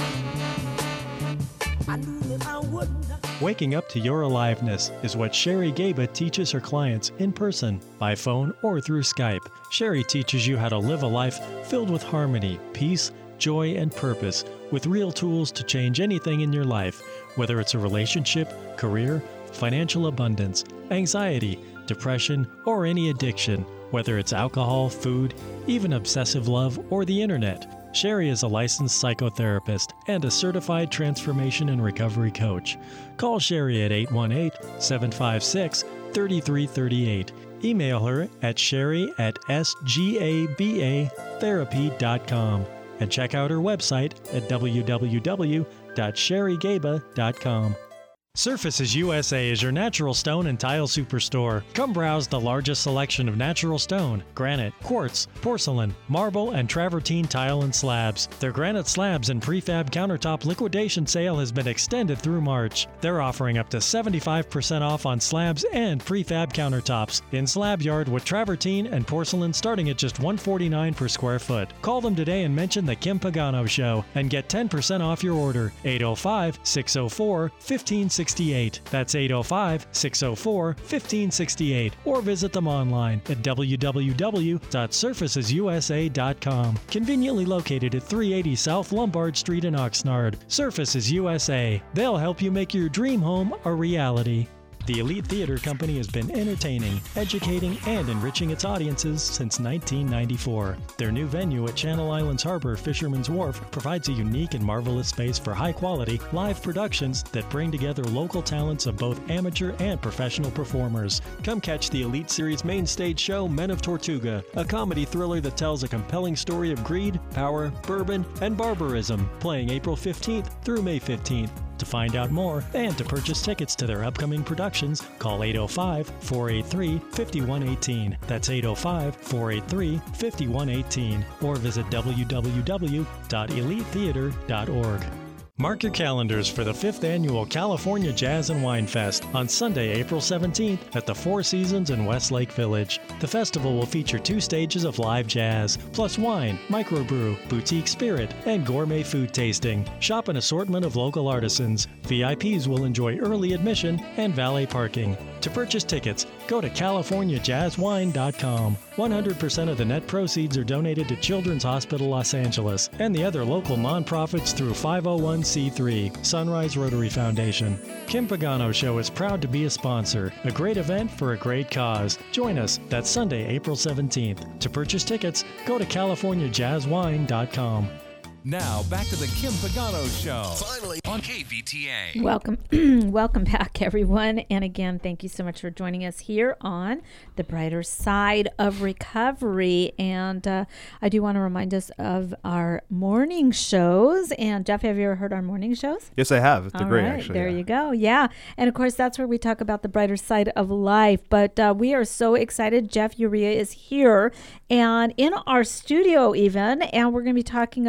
I knew that I wouldn't. Waking up to your aliveness is what Sherry Gaba teaches her clients in person, by phone, or through Skype. Sherry teaches you how to live a life filled with harmony, peace, joy, and purpose, with real tools to change anything in your life, whether it's a relationship, career, financial abundance, anxiety, depression, or any addiction, whether it's alcohol, food, even obsessive love, or the internet. Sherry is a licensed psychotherapist and a certified transformation and recovery coach. Call Sherry at eight one eight, seven five six, three three three eight. Email her at sherry at s g a b a therapy dot com. And check out her website at w w w dot sherry gaba dot com. Surfaces U S A is your natural stone and tile superstore. Come browse the largest selection of natural stone, granite, quartz, porcelain, marble, and travertine tile and slabs. Their granite slabs and prefab countertop liquidation sale has been extended through March. They're offering up to seventy-five percent off on slabs and prefab countertops in slab yard with travertine and porcelain starting at just one hundred forty-nine dollars per square foot. Call them today and mention the Kim Pagano Show and get ten percent off your order. eight oh five, six oh four, fifteen sixty-eight. That's eight oh five, six oh four, fifteen sixty-eight. Or visit them online at w w w dot surfaces u s a dot com. Conveniently located at three eighty South Lombard Street in Oxnard. Surfaces U S A. They'll help you make your dream home a reality. The Elite Theater Company has been entertaining, educating, and enriching its audiences since nineteen ninety-four. Their new venue at Channel Islands Harbor, Fisherman's Wharf, provides a unique and marvelous space for high-quality, live productions that bring together local talents of both amateur and professional performers. Come catch the Elite Series main stage show, Men of Tortuga, a comedy thriller that tells a compelling story of greed, power, bourbon, and barbarism, playing April fifteenth through May fifteenth. To find out more and to purchase tickets to their upcoming productions, call eight oh five, four eight three, five one one eight. That's eight oh five, four eight three, five one one eight. Or visit w w w dot elite theater dot org. Mark your calendars for the fifth Annual California Jazz and Wine Fest on Sunday, April seventeenth at the Four Seasons in Westlake Village. The festival will feature two stages of live jazz, plus wine, microbrew, boutique spirit, and gourmet food tasting. Shop an assortment of local artisans. V I Ps will enjoy early admission and valet parking. To purchase tickets, go to california jazz wine dot com. one hundred percent of the net proceeds are donated to Children's Hospital Los Angeles and the other local nonprofits through five oh one c three, Sunrise Rotary Foundation. Kim Pagano Show is proud to be a sponsor. A great event for a great cause. Join us that Sunday, April seventeenth. To purchase tickets, go to california jazz wine dot com. Now, back to the Kim Pagano Show. Finally on K V T A. Welcome, welcome back, everyone. And again, thank you so much for joining us here on the brighter side of recovery. And uh, I do want to remind us of our morning shows. And Jeff, have you ever heard our morning shows? Yes, I have. They're All great, right, actually. There yeah. you go. Yeah. And of course, that's where we talk about the brighter side of life. But uh, we are so excited. Jeff Urea is here and in our studio even. And we're going to be talking about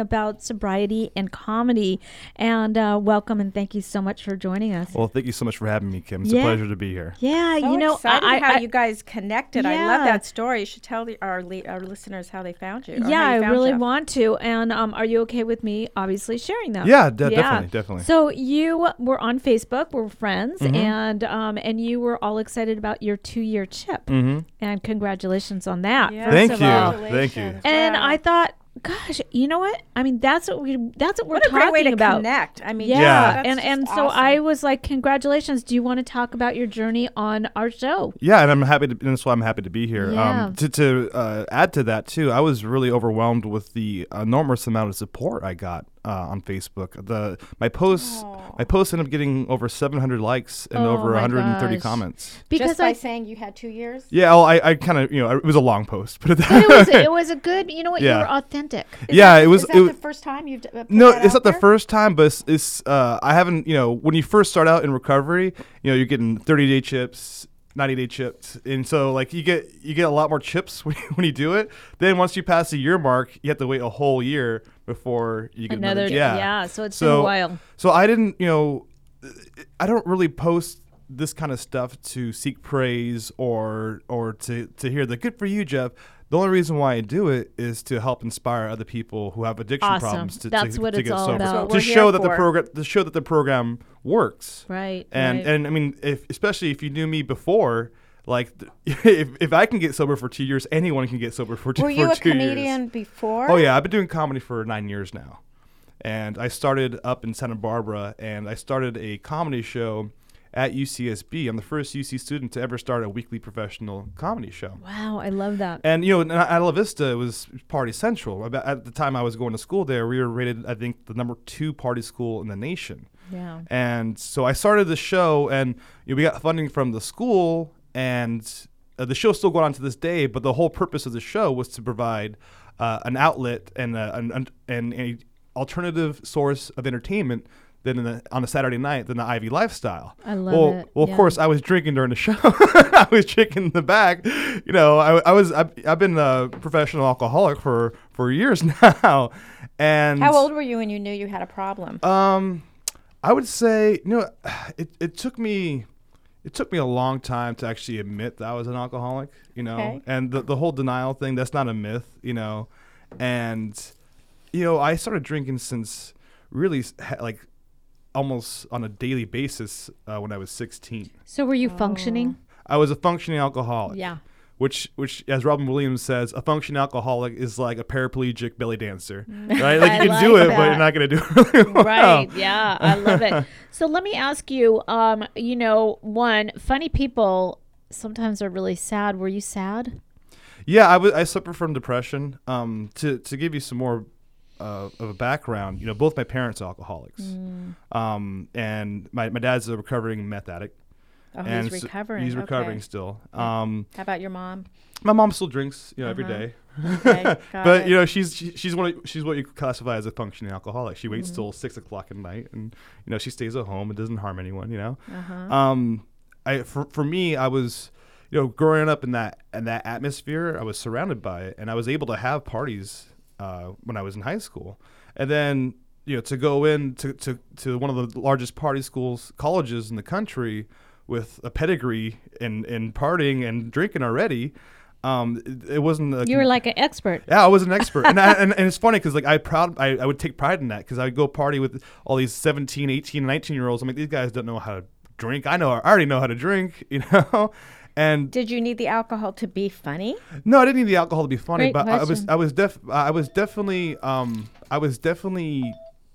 sobriety and comedy. And uh, welcome and thank you so much for joining us. Well, thank you so much for having me, Kim. It's Yeah. a pleasure to be here. Yeah, So you know, excited I, how I, you guys connected. I Yeah. love that story. You should tell the, our le- our listeners how they found you. or yeah, how you I found really Jeff. want to. And um, are you okay with me obviously sharing that? Yeah, de- definitely, definitely. So you were on Facebook, we're friends, Mhm. and um, and you were all excited about your two-year chip. Mhm. And congratulations on that. Yeah. first Thank of you. all. Thank you. And Yeah. I thought, gosh, you know what? I mean, that's what we that's what we're What a talking great way to about. connect. I mean, yeah, Yeah. that's and just and so awesome. I was like, congratulations. Do you want to talk about your journey on our show? Yeah, and I'm happy to. And that's why I'm happy to be here. Yeah. Um, to to uh, add to that too, I was really overwhelmed with the enormous amount of support I got uh, on Facebook. The my posts my posts ended up getting over seven hundred likes and Oh over my one hundred thirty gosh. comments. Because just by I saying you had two years. Yeah, well, I, I kind of you know it was a long post, but but it was it was a good, you know what, Yeah. you were authentic. yeah, it was. Is that it the was first time you've d- uh, put no, that it's out not the there? first time, but it's, it's uh, I haven't. You know, when you first start out in recovery, you know, you're getting thirty day chips, ninety day chips, and so like you get you get a lot more chips when you, when you do it. Then once you pass the year mark, you have to wait a whole year before you get another. Another- yeah. yeah, so it's been a while. So I didn't, you know, I don't really post this kind of stuff to seek praise or or to to hear the good for you, Jeff. The only reason why I do it is to help inspire other people who have addiction Awesome. problems to, That's to, what to it's get all sober. about. That's what To we're show here that the for. program to show that the program works. Right. And right. and I mean, if especially if you knew me before, like th- if if I can get sober for two years, anyone can get sober for two. Were for you a two comedian years. before? Oh yeah, I've been doing comedy for nine years now, and I started up in Santa Barbara, and I started a comedy show at U C S B. I'm the first U C student to ever start a weekly professional comedy show. Wow, I love that. And you know, in- at La Vista, it was Party Central. About- At the time I was going to school there, we were rated, I think, the number two party school in the nation. Yeah. And so I started the show, and you know, we got funding from the school, and uh, the show's still going on to this day. But the whole purpose of the show was to provide uh, an outlet and a, an, an, an a alternative source of entertainment than in the, on a Saturday night than the Ivy lifestyle. I love well, it. Well, Yeah. of course, I was drinking during the show. I was drinking in the back. You know, I, I was I've, I've been a professional alcoholic for for years now. And How old were you when you knew you had a problem? Um, I would say, you know, it it took me. It took me a long time to actually admit that I was an alcoholic, you know, Okay. and the the whole denial thing, that's not a myth, you know, and, you know, I started drinking since really s- ha- like almost on a daily basis uh, when I was sixteen. So were you functioning? I was a functioning alcoholic. Yeah. Which, which, as Robin Williams says, a functioning alcoholic is like a paraplegic belly dancer, right? Like I you can do like it, but that. you're not going to do it really well. Right. Yeah. I love it. So let me ask you, um, you know, one, funny people sometimes are really sad. Were you sad? Yeah, I, w- I suffer from depression. Um, to to give you some more uh, of a background, you know, both my parents are alcoholics, Mm. um, and my, my dad's a recovering meth addict. Oh, he's and s- recovering, he's okay. recovering still. Yeah. Um, How about your mom? My mom still drinks, you know, every Uh-huh. day. Okay, got but it. you know, she's she, she's one of, she's what you could classify as a functioning alcoholic. She waits Mhm. till six o'clock at night, and you know, she stays at home and doesn't harm anyone. You know, Uh-huh. um, I for for me, I was, you know, growing up in that in that atmosphere, I was surrounded by it, and I was able to have parties uh, when I was in high school, and then you know, to go in to, to, to one of the largest party schools, colleges in the country, with a pedigree in, in partying and drinking already. Um, it, it wasn't. A You were like an expert. Yeah, I was an expert, and, I, and and it's funny because like I proud I, I would take pride in that because I would go party with all these seventeen, eighteen, nineteen year olds. I'm like, these guys don't know how to drink. I know, I already know how to drink, you know. And Did you need the alcohol to be funny? no, I didn't need the alcohol to be funny, Great but I was question. I was def I was definitely um I was definitely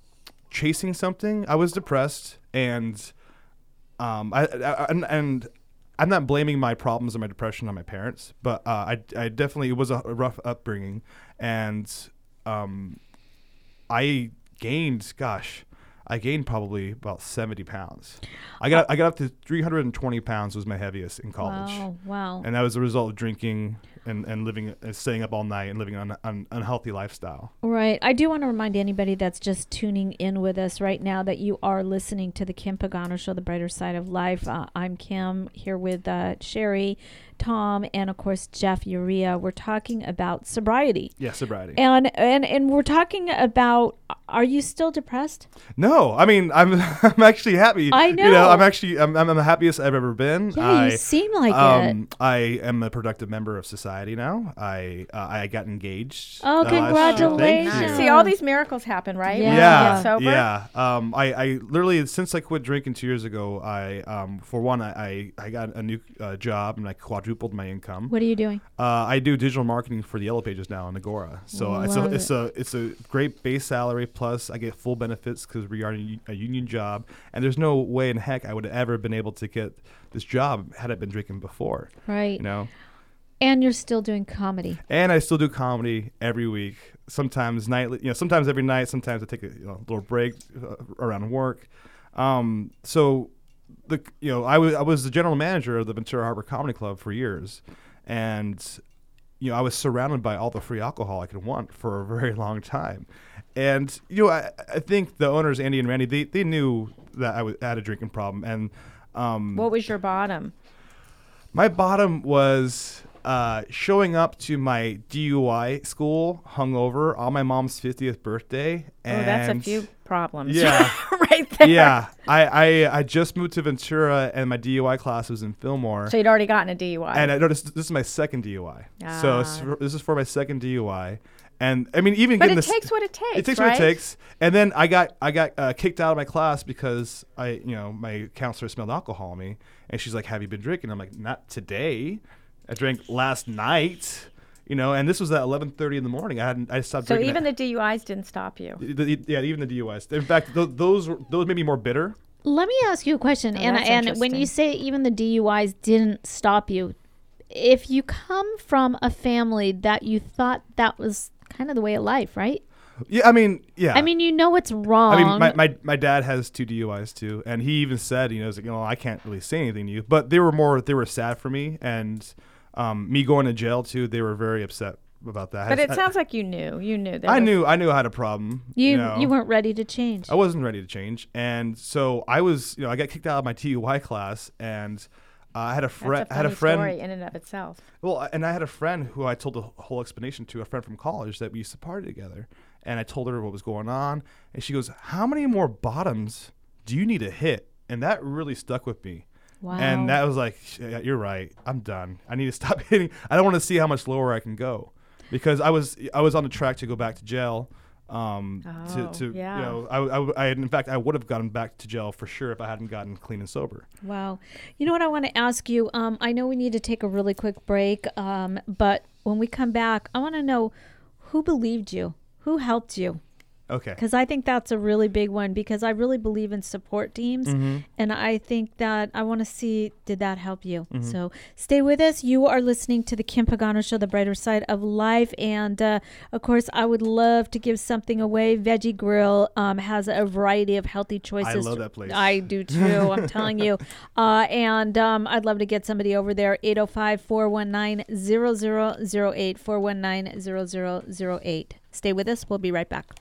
chasing something. I was depressed, and um I, I and, and I'm not blaming my problems and my depression on my parents, but uh, I I definitely it was a rough upbringing, and um I gained gosh. I gained probably about seventy pounds. I got I got up to three hundred twenty pounds was my heaviest in college. Wow, wow. And that was a result of drinking and, and living, uh, staying up all night and living on an unhealthy lifestyle. Right. I do want to remind anybody that's just tuning in with us right now that you are listening to the Kim Pagano Show, The Brighter Side of Life. Uh, I'm Kim here with uh, Sherry, Tom, and of course Jeff Urea. We're talking about sobriety. Yeah, sobriety. And and and we're talking about are you still depressed? No, I mean, I'm I'm actually happy. I know. You know, I'm actually I'm, I'm the happiest I've ever been. Yeah, I, you seem like um, it. I am a productive member of society now. I uh, I got engaged. Oh, uh, last year. congratulations. Thank you. See, all these miracles happen, right? Yeah. When you Yeah, get sober? yeah. Um, I, I literally since I quit drinking two years ago, I um, for one, I, I, I got a new uh, job and I quadrupled my income. What are you doing? Uh, I do digital marketing for the Yellow Pages now in Agora. So it's a, Love it's a it's a great base salary plus I get full benefits because we are a, a union job, and there's no way in heck I would have ever been able to get this job had I been drinking before. Right. You know. And you're still doing comedy. And I still do comedy every week. Sometimes nightly, you know, sometimes every night. Sometimes I take a you know, little break uh, around work. Um, so, the you know, I was I was the general manager of the Ventura Harbor Comedy Club for years, and you know, I was surrounded by all the free alcohol I could want for a very long time. And you know, I, I think the owners, Andy and Randy, they they knew that I was had a drinking problem. And um, What was your bottom? my bottom was. Uh, showing up to my D U I school hungover on my mom's fiftieth birthday. And Oh, that's a few problems. Yeah. right there. Yeah. I, I, I just moved to Ventura and my D U I class was in Fillmore. So you'd already gotten a D U I. And I noticed this is my second D U I. Ah. So it's for, this is for my second D U I. And I mean, even But getting it this, takes what it takes, It takes right? what it takes. And then I got I got uh, kicked out of my class because I, you know, my counselor smelled alcohol on me, and she's like, "Have you been drinking?" I'm like, "Not today. I drank last night." You know, and this was at eleven thirty in the morning. I hadn't. I stopped So drinking. even at, the D U Is didn't stop you. the, the, yeah, even the D U Is. In fact, th- those were- those made me more bitter. Let me ask you a question. Oh, and that's and when you interesting. say even the D U Is didn't stop you, if you come from a family that you thought that was kind of the way of life, right? Yeah, I mean, yeah. I mean, you know it's wrong. I mean, my, my, my dad has two D U Is too, and he even said, you know, he's like, you know, I can't really say anything to you, but they were more, they were sad for me, and um, me going to jail too. They were very upset about that. But I, it sounds like you knew. You knew that. I knew, I knew I had a problem. you you, know. you weren't ready to change. I wasn't ready to change, and so I was, you know, I got kicked out of my D U I class, and uh, I had a friend. That's a I had a funny friend. story in and of itself. Well, and I had a friend who I told the whole explanation to, a friend from college that we used to party together. And I told her what was going on. And she goes, "How many more bottoms do you need to hit?" And that really stuck with me. Wow. And that was like, yeah, you're right. I'm done. I need to stop hitting. I don't want to see how much lower I can go. Because I was I was on the track to go back to jail. Um, Oh, to, to yeah. you know, I, I, I, in fact, I would have gotten back to jail for sure if I hadn't gotten clean and sober. Wow. You know what I want to ask you? Um, I know we need to take a really quick break, um, but when we come back, I want to know who believed you, who helped you. Okay. Because I think that's a really big one, because I really believe in support teams. Mhm. And I think that I want to see, did that help you? Mhm. So stay with us. You are listening to the Kim Pagano Show, the brighter side of life. And uh, of course, I would love to give something away. Veggie Grill um, has a variety of healthy choices. love that place. I do too. I'm telling you. Uh, and um, I'd love to get somebody over there. eight oh five, four one nine, zero zero zero eight, four one nine, zero zero zero eight. Stay with us. We'll be right back.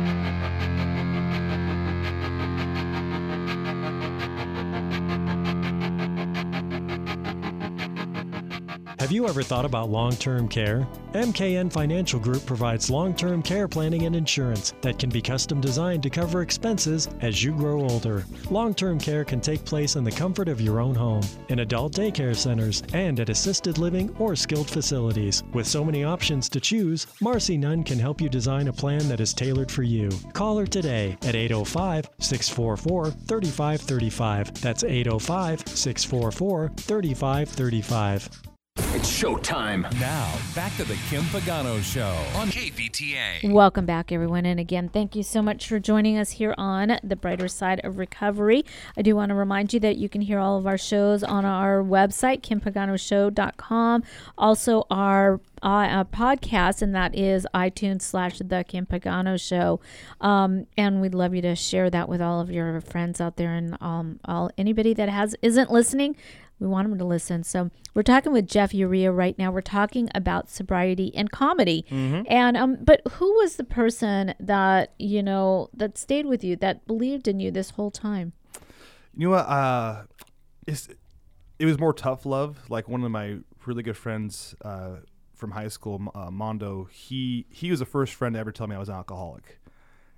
Have you ever thought about long-term care? M K N Financial Group provides long-term care planning and insurance that can be custom designed to cover expenses as you grow older. Long-term care can take place in the comfort of your own home, in adult daycare centers, and at assisted living or skilled facilities. With so many options to choose, Marcy Nunn can help you design a plan that is tailored for you. Call her today at eight oh five, six four four, three five three five. That's eight oh five, six four four, three five three five. It's showtime. Now, back to the Kim Pagano Show on K V T A. Welcome back, everyone. And again, thank you so much for joining us here on The Brighter Side of Recovery. I do want to remind you that you can hear all of our shows on our website, kim pagano show dot com. Also, our uh, uh, podcast, and that is iTunes slash The Kim Pagano Show. Um, and we'd love you to share that with all of your friends out there, and um, all anybody that has isn't listening. We want them to listen. So we're talking with Jeff Urea right now. We're talking about sobriety and comedy. Mhm. And um, but who was the person that, you know, that stayed with you, that believed in you this whole time? You know what? Uh, it's, it was more tough love. Like one of my really good friends uh, from high school, uh, Mondo, he, he was the first friend to ever tell me I was an alcoholic.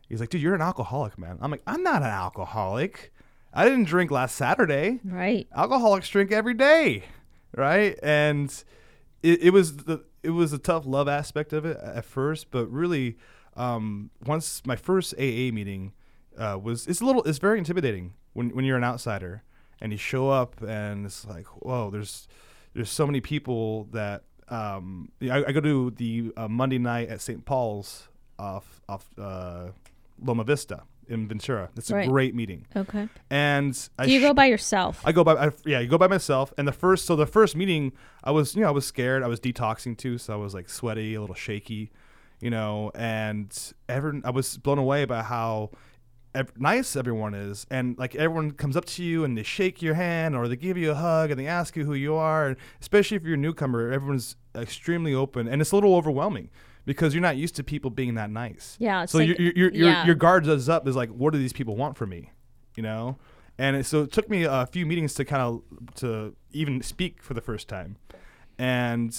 He's like, dude, you're an alcoholic, man. I'm like, I'm not an alcoholic. I didn't drink last Saturday. Right. Alcoholics drink every day, right? And it, it was the it was a tough love aspect of it at first, but really, um, once my first A A meeting uh, was, it's a little, it's very intimidating when when you're an outsider and you show up and it's like, whoa, there's there's so many people that um, I, I go to the uh, Monday night at Saint Paul's off off uh, Loma Vista in Ventura. It's Right. a great meeting. Okay. And I Do you sh- go by yourself? I go by I, yeah, you go by myself. And the first so the first meeting, I was you know I was scared. I was detoxing too, so I was like sweaty, a little shaky, you know. And everyone, I was blown away by how ev- nice everyone is, and like everyone comes up to you and they shake your hand or they give you a hug and they ask you who you are. And especially if you're a newcomer, everyone's extremely open, and it's a little overwhelming. Because you're not used to people being that nice. Yeah. It's so like, your your your, your, yeah. your guard is up is like, what do these people want from me, you know? And it, so it took me a few meetings to kind of to even speak for the first time, and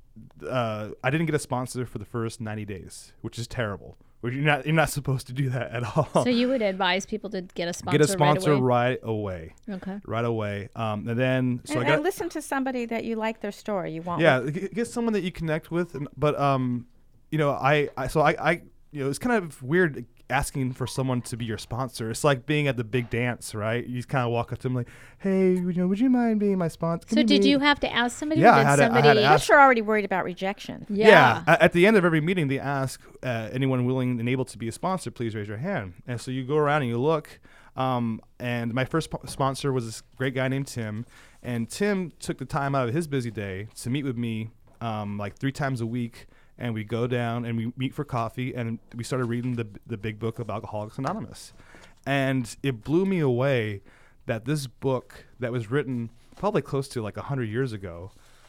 uh, I didn't get a sponsor for the first ninety days, which is terrible. Which you're not you're not supposed to do that at all. So you would advise people to get a sponsor Get a sponsor right right away. away? Okay. Right away. Um, and then so and, I got and listen to somebody that you like their story. You want yeah, g- get someone that you connect with. And, but um, you know, I, I so I, I you know, it's kind of weird asking for someone to be your sponsor. It's like being at the big dance, right? You just kind of walk up to them like, hey, you know, would you mind being my sponsor? Can So you did be-" you have to ask somebody? Yeah, or I did had to- I had somebody? to I ask- guess you're already worried about rejection. Yeah. A- At the end of every meeting, they ask uh, anyone willing and able to be a sponsor, please raise your hand. And so you go around and you look. Um, and my first sp- sponsor was this great guy named Tim. And Tim took the time out of his busy day to meet with me um, like three times a week. And we go down and we meet for coffee. And we started reading the the big book of Alcoholics Anonymous. And it blew me away that this book that was written probably close to like one hundred years ago,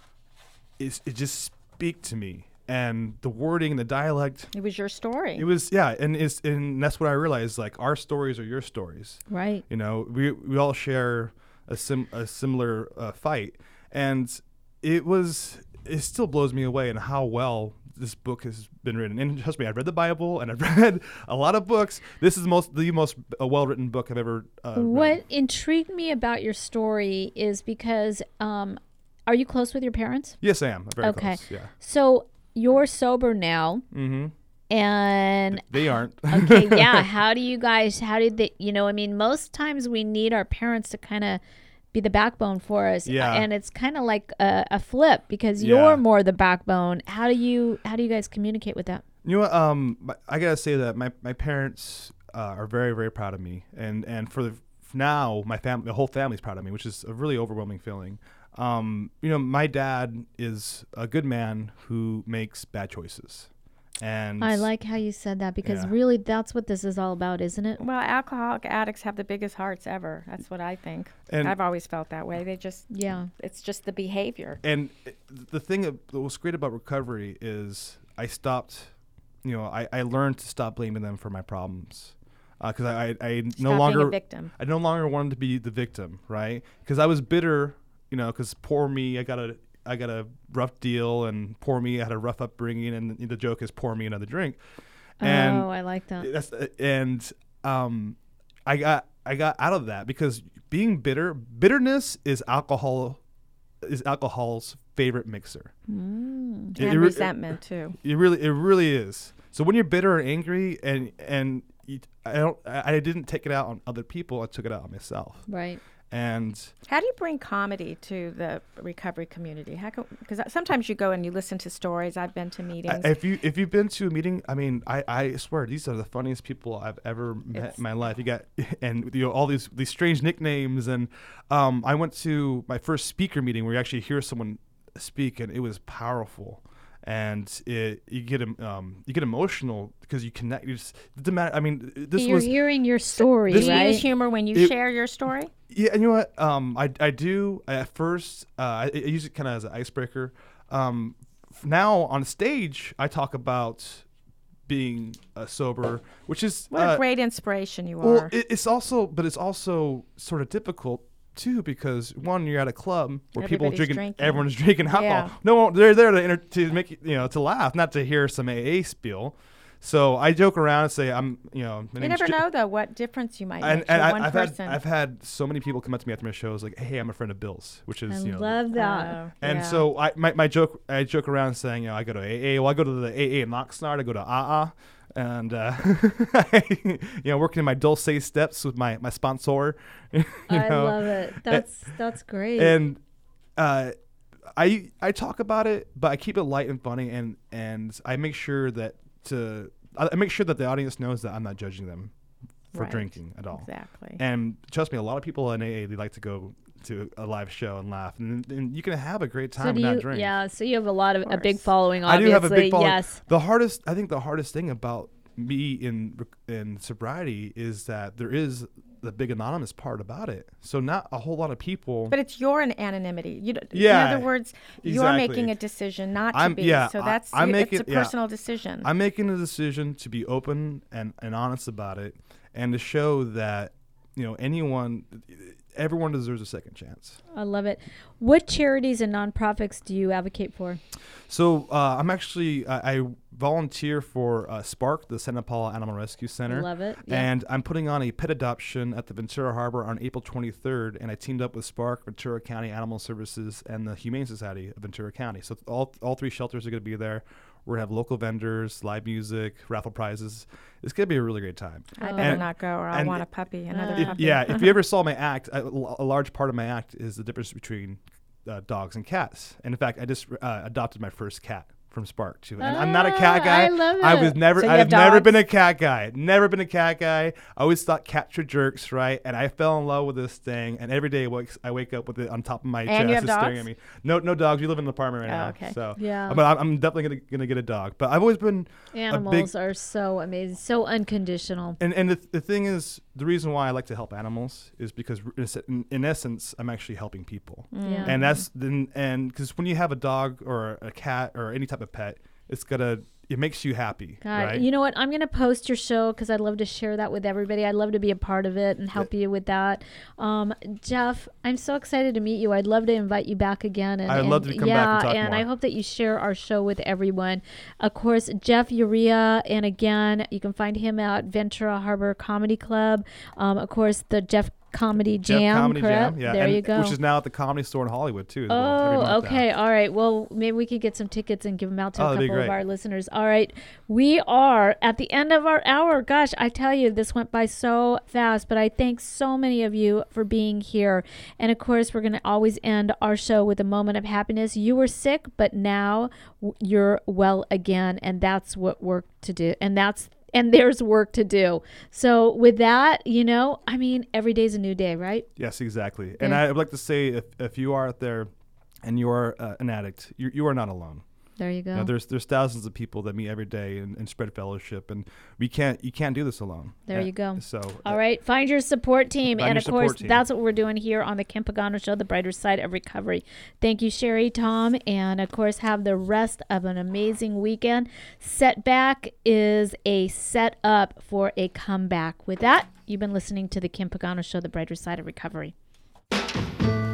is it just speak to me. And the wording, the dialect. It was your story. It was, yeah. And it's, and that's what I realized, like our stories are your stories. Right. You know, we we all share a, sim, a similar uh, fight. And it was, it still blows me away in how well this book has been written. And trust me, I've read the Bible and I've read a lot of books. This is the most the most uh, well-written book I've ever uh, What read. intrigued me about your story is because, um, are you close with your parents? Yes, I am. I'm very Okay. close. Yeah. So you're sober now, Mm-hmm. and They aren't. okay, yeah. How do you guys? How did they? You know, I mean, most times we need our parents to kind of be the backbone for us. Yeah. And it's kind of like a, a flip because Yeah. you're more the backbone. How do you? How do you guys communicate with that? You know what? Um, my- I gotta say that my, my parents uh, are very very proud of me, and and for the for now my family, the whole family's proud of me, which is a really overwhelming feeling. Um, you know, my dad is a good man who makes bad choices, and I like how you said that because Yeah. really that's what this is all about, isn't it? Well, alcoholic addicts have the biggest hearts ever. That's what I think. And- I've always felt that way. They just, Yeah. it's just the behavior. And it- the thing that was great about recovery is I stopped, you know, I, I learned to stop blaming them for my problems. Because I, I, I no Stop being a longer victim. I no longer wanted to be the victim, right? Because I was bitter, you know, because poor me, I got a I got a rough deal, and poor me, I had a rough upbringing, and the joke is pour me another drink. And Oh, I like that. That's and um, I got I got out of that because being bitter, bitterness is alcohol, is alcohol's favorite mixer. Mm. It- And it re- resentment, too. It really, it really is. So when you're bitter and angry, and and you, I don't, I, I didn't take it out on other people. I took it out on myself. Right. And How do you bring comedy to the recovery community? How Because sometimes you go and you listen to stories. I've been to meetings. I- if you if you've been to a meeting, I mean, I, I swear these are the funniest people I've ever met It's- in my life. You got and you know all these these strange nicknames, and um, I went to my first speaker meeting where you actually hear someone speak, and it was powerful. And it, you get em- um, you get emotional because you connect. You just, it didn't matter. I mean, this You're was hearing your story, this- do you right? use humor when you It- share your story? Yeah, and you know what? Um, I I do at first. Uh, I, I use it kind of as an icebreaker. Um, f- now on stage, I talk about being uh, sober, which is What uh, a great inspiration you well, are. it, it's also, but it's also sort of difficult too because one, you're at a club where people Everybody's drinking, drinking. everyone's drinking alcohol. Yeah. No, one- they're there to enter, to make you you know to laugh, not to hear some A A spiel. So I joke around and say I'm, you know, my You name's never J- know though what difference you might and, make and for I, one I've person. had I've had so many people come up to me after my shows like, hey, I'm a friend of Bill's, which is I you know. love that. Oh, And yeah. so I my, my joke I joke around saying, you know, I go to A A. Well, I go to the A A in Oxnard. I go to A A. And, uh, you know, working in my Dulce steps with my, my sponsor. You I know? love it. That's that's great. And uh, I I talk about it, but I keep it light and funny, and, and I make sure that to I make sure that the audience knows that I'm not judging them for Right. drinking at all. Exactly. And trust me, a lot of people in A A, they like to go to a live show and laugh, and, and you can have a great so time do and you, not drink. yeah, so you have a lot of, Of a big course. following, I obviously. do have a big following. Yes. The hardest, I think, the hardest thing about me in in sobriety is that there is the big anonymous part about it. So not a whole lot of people. But it's your an- anonymity. You, d- Yeah, in other words, you're exactly. making a decision not to I'm- be. yeah, so I- that's I'm you- making- it's a yeah. personal decision. I'm making a decision to be open and, and honest about it, and to show that you know anyone, everyone deserves a second chance. I love it. What charities and nonprofits do you advocate for? So uh, I'm actually I, I volunteer for uh, Spark, the Santa Paula Animal Rescue Center. Love it. Yeah. And I'm putting on a pet adoption at the Ventura Harbor on April twenty-third, and I teamed up with Spark, Ventura County Animal Services, and the Humane Society of Ventura County. So all all three shelters are going to be there. We're going to have local vendors, live music, raffle prizes. It's going to be a really great time. I better And- not go, or I'll and want a puppy, another Uh, puppy. yeah, if you ever saw my act, a, a large part of my act is the difference between uh, dogs and cats. And in fact, I just uh, adopted my first cat from Spark too. And I'm not a cat Ah, guy. I love I it. was never. So you I've have never dogs? been a cat guy. Never been a cat guy. I always thought cats were jerks, right? And I fell in love with this thing. And every day I wake, I wake up with it on top of my And chest, you have it's staring dogs? at me. No, no dogs. We live in an apartment right Oh, now. okay. So Yeah. But I'm, I'm definitely gonna gonna get a dog. But I've always been Animals a big, are so amazing, so unconditional. and and the, the thing is, the reason why I like to help animals is because in, in essence, I'm actually helping people. Yeah. And that's then and because when you have a dog or a cat or any type of pet, it's gonna it makes you happy, God, right? you know what? I'm going to post your show because I'd love to share that with everybody. I'd love to be a part of it and help you with that. Um, Jeff, I'm so excited to meet you. I'd love to invite you back again. And, I'd and love to come yeah, back and talk and more. I hope that you share our show with everyone. Of course, Jeff Urea, and again, you can find him at Ventura Harbor Comedy Club. Um, of course, the Jeff Comedy Jeff Jam, Comedy correct? Jam, yeah, There and- you go. which is now at the Comedy Store in Hollywood too. As well, every Oh, month okay. now. All right. Well, maybe we could get some tickets and give them out to Oh, a that'd be couple of great. our listeners. All right. We are at the end of our hour. Gosh, I tell you, this went by so fast, but I thank so many of you for being here. And of course, we're going to always end our show with a moment of happiness. You were sick, but now w- you're well again. And that's what work to do. And that's And there's work to do. So with that, you know, I mean, every day's a new day, right? Yes, exactly. And Yeah. I would like to say, if if you are out there and you are uh, an addict, you you are not alone. There you go. You know, there's there's thousands of people that meet every day and, and spread fellowship, and we can't you can't do this alone. There Uh, you go. So All right, find your support team. Find And your of course, support team. that's what we're doing here on the Kim Pagano Show, the brighter side of recovery. Thank you, Sherry, Tom, and of course, have the rest of an amazing weekend. Setback is a setup for a comeback. With that, you've been listening to the Kim Pagano Show, the brighter side of recovery.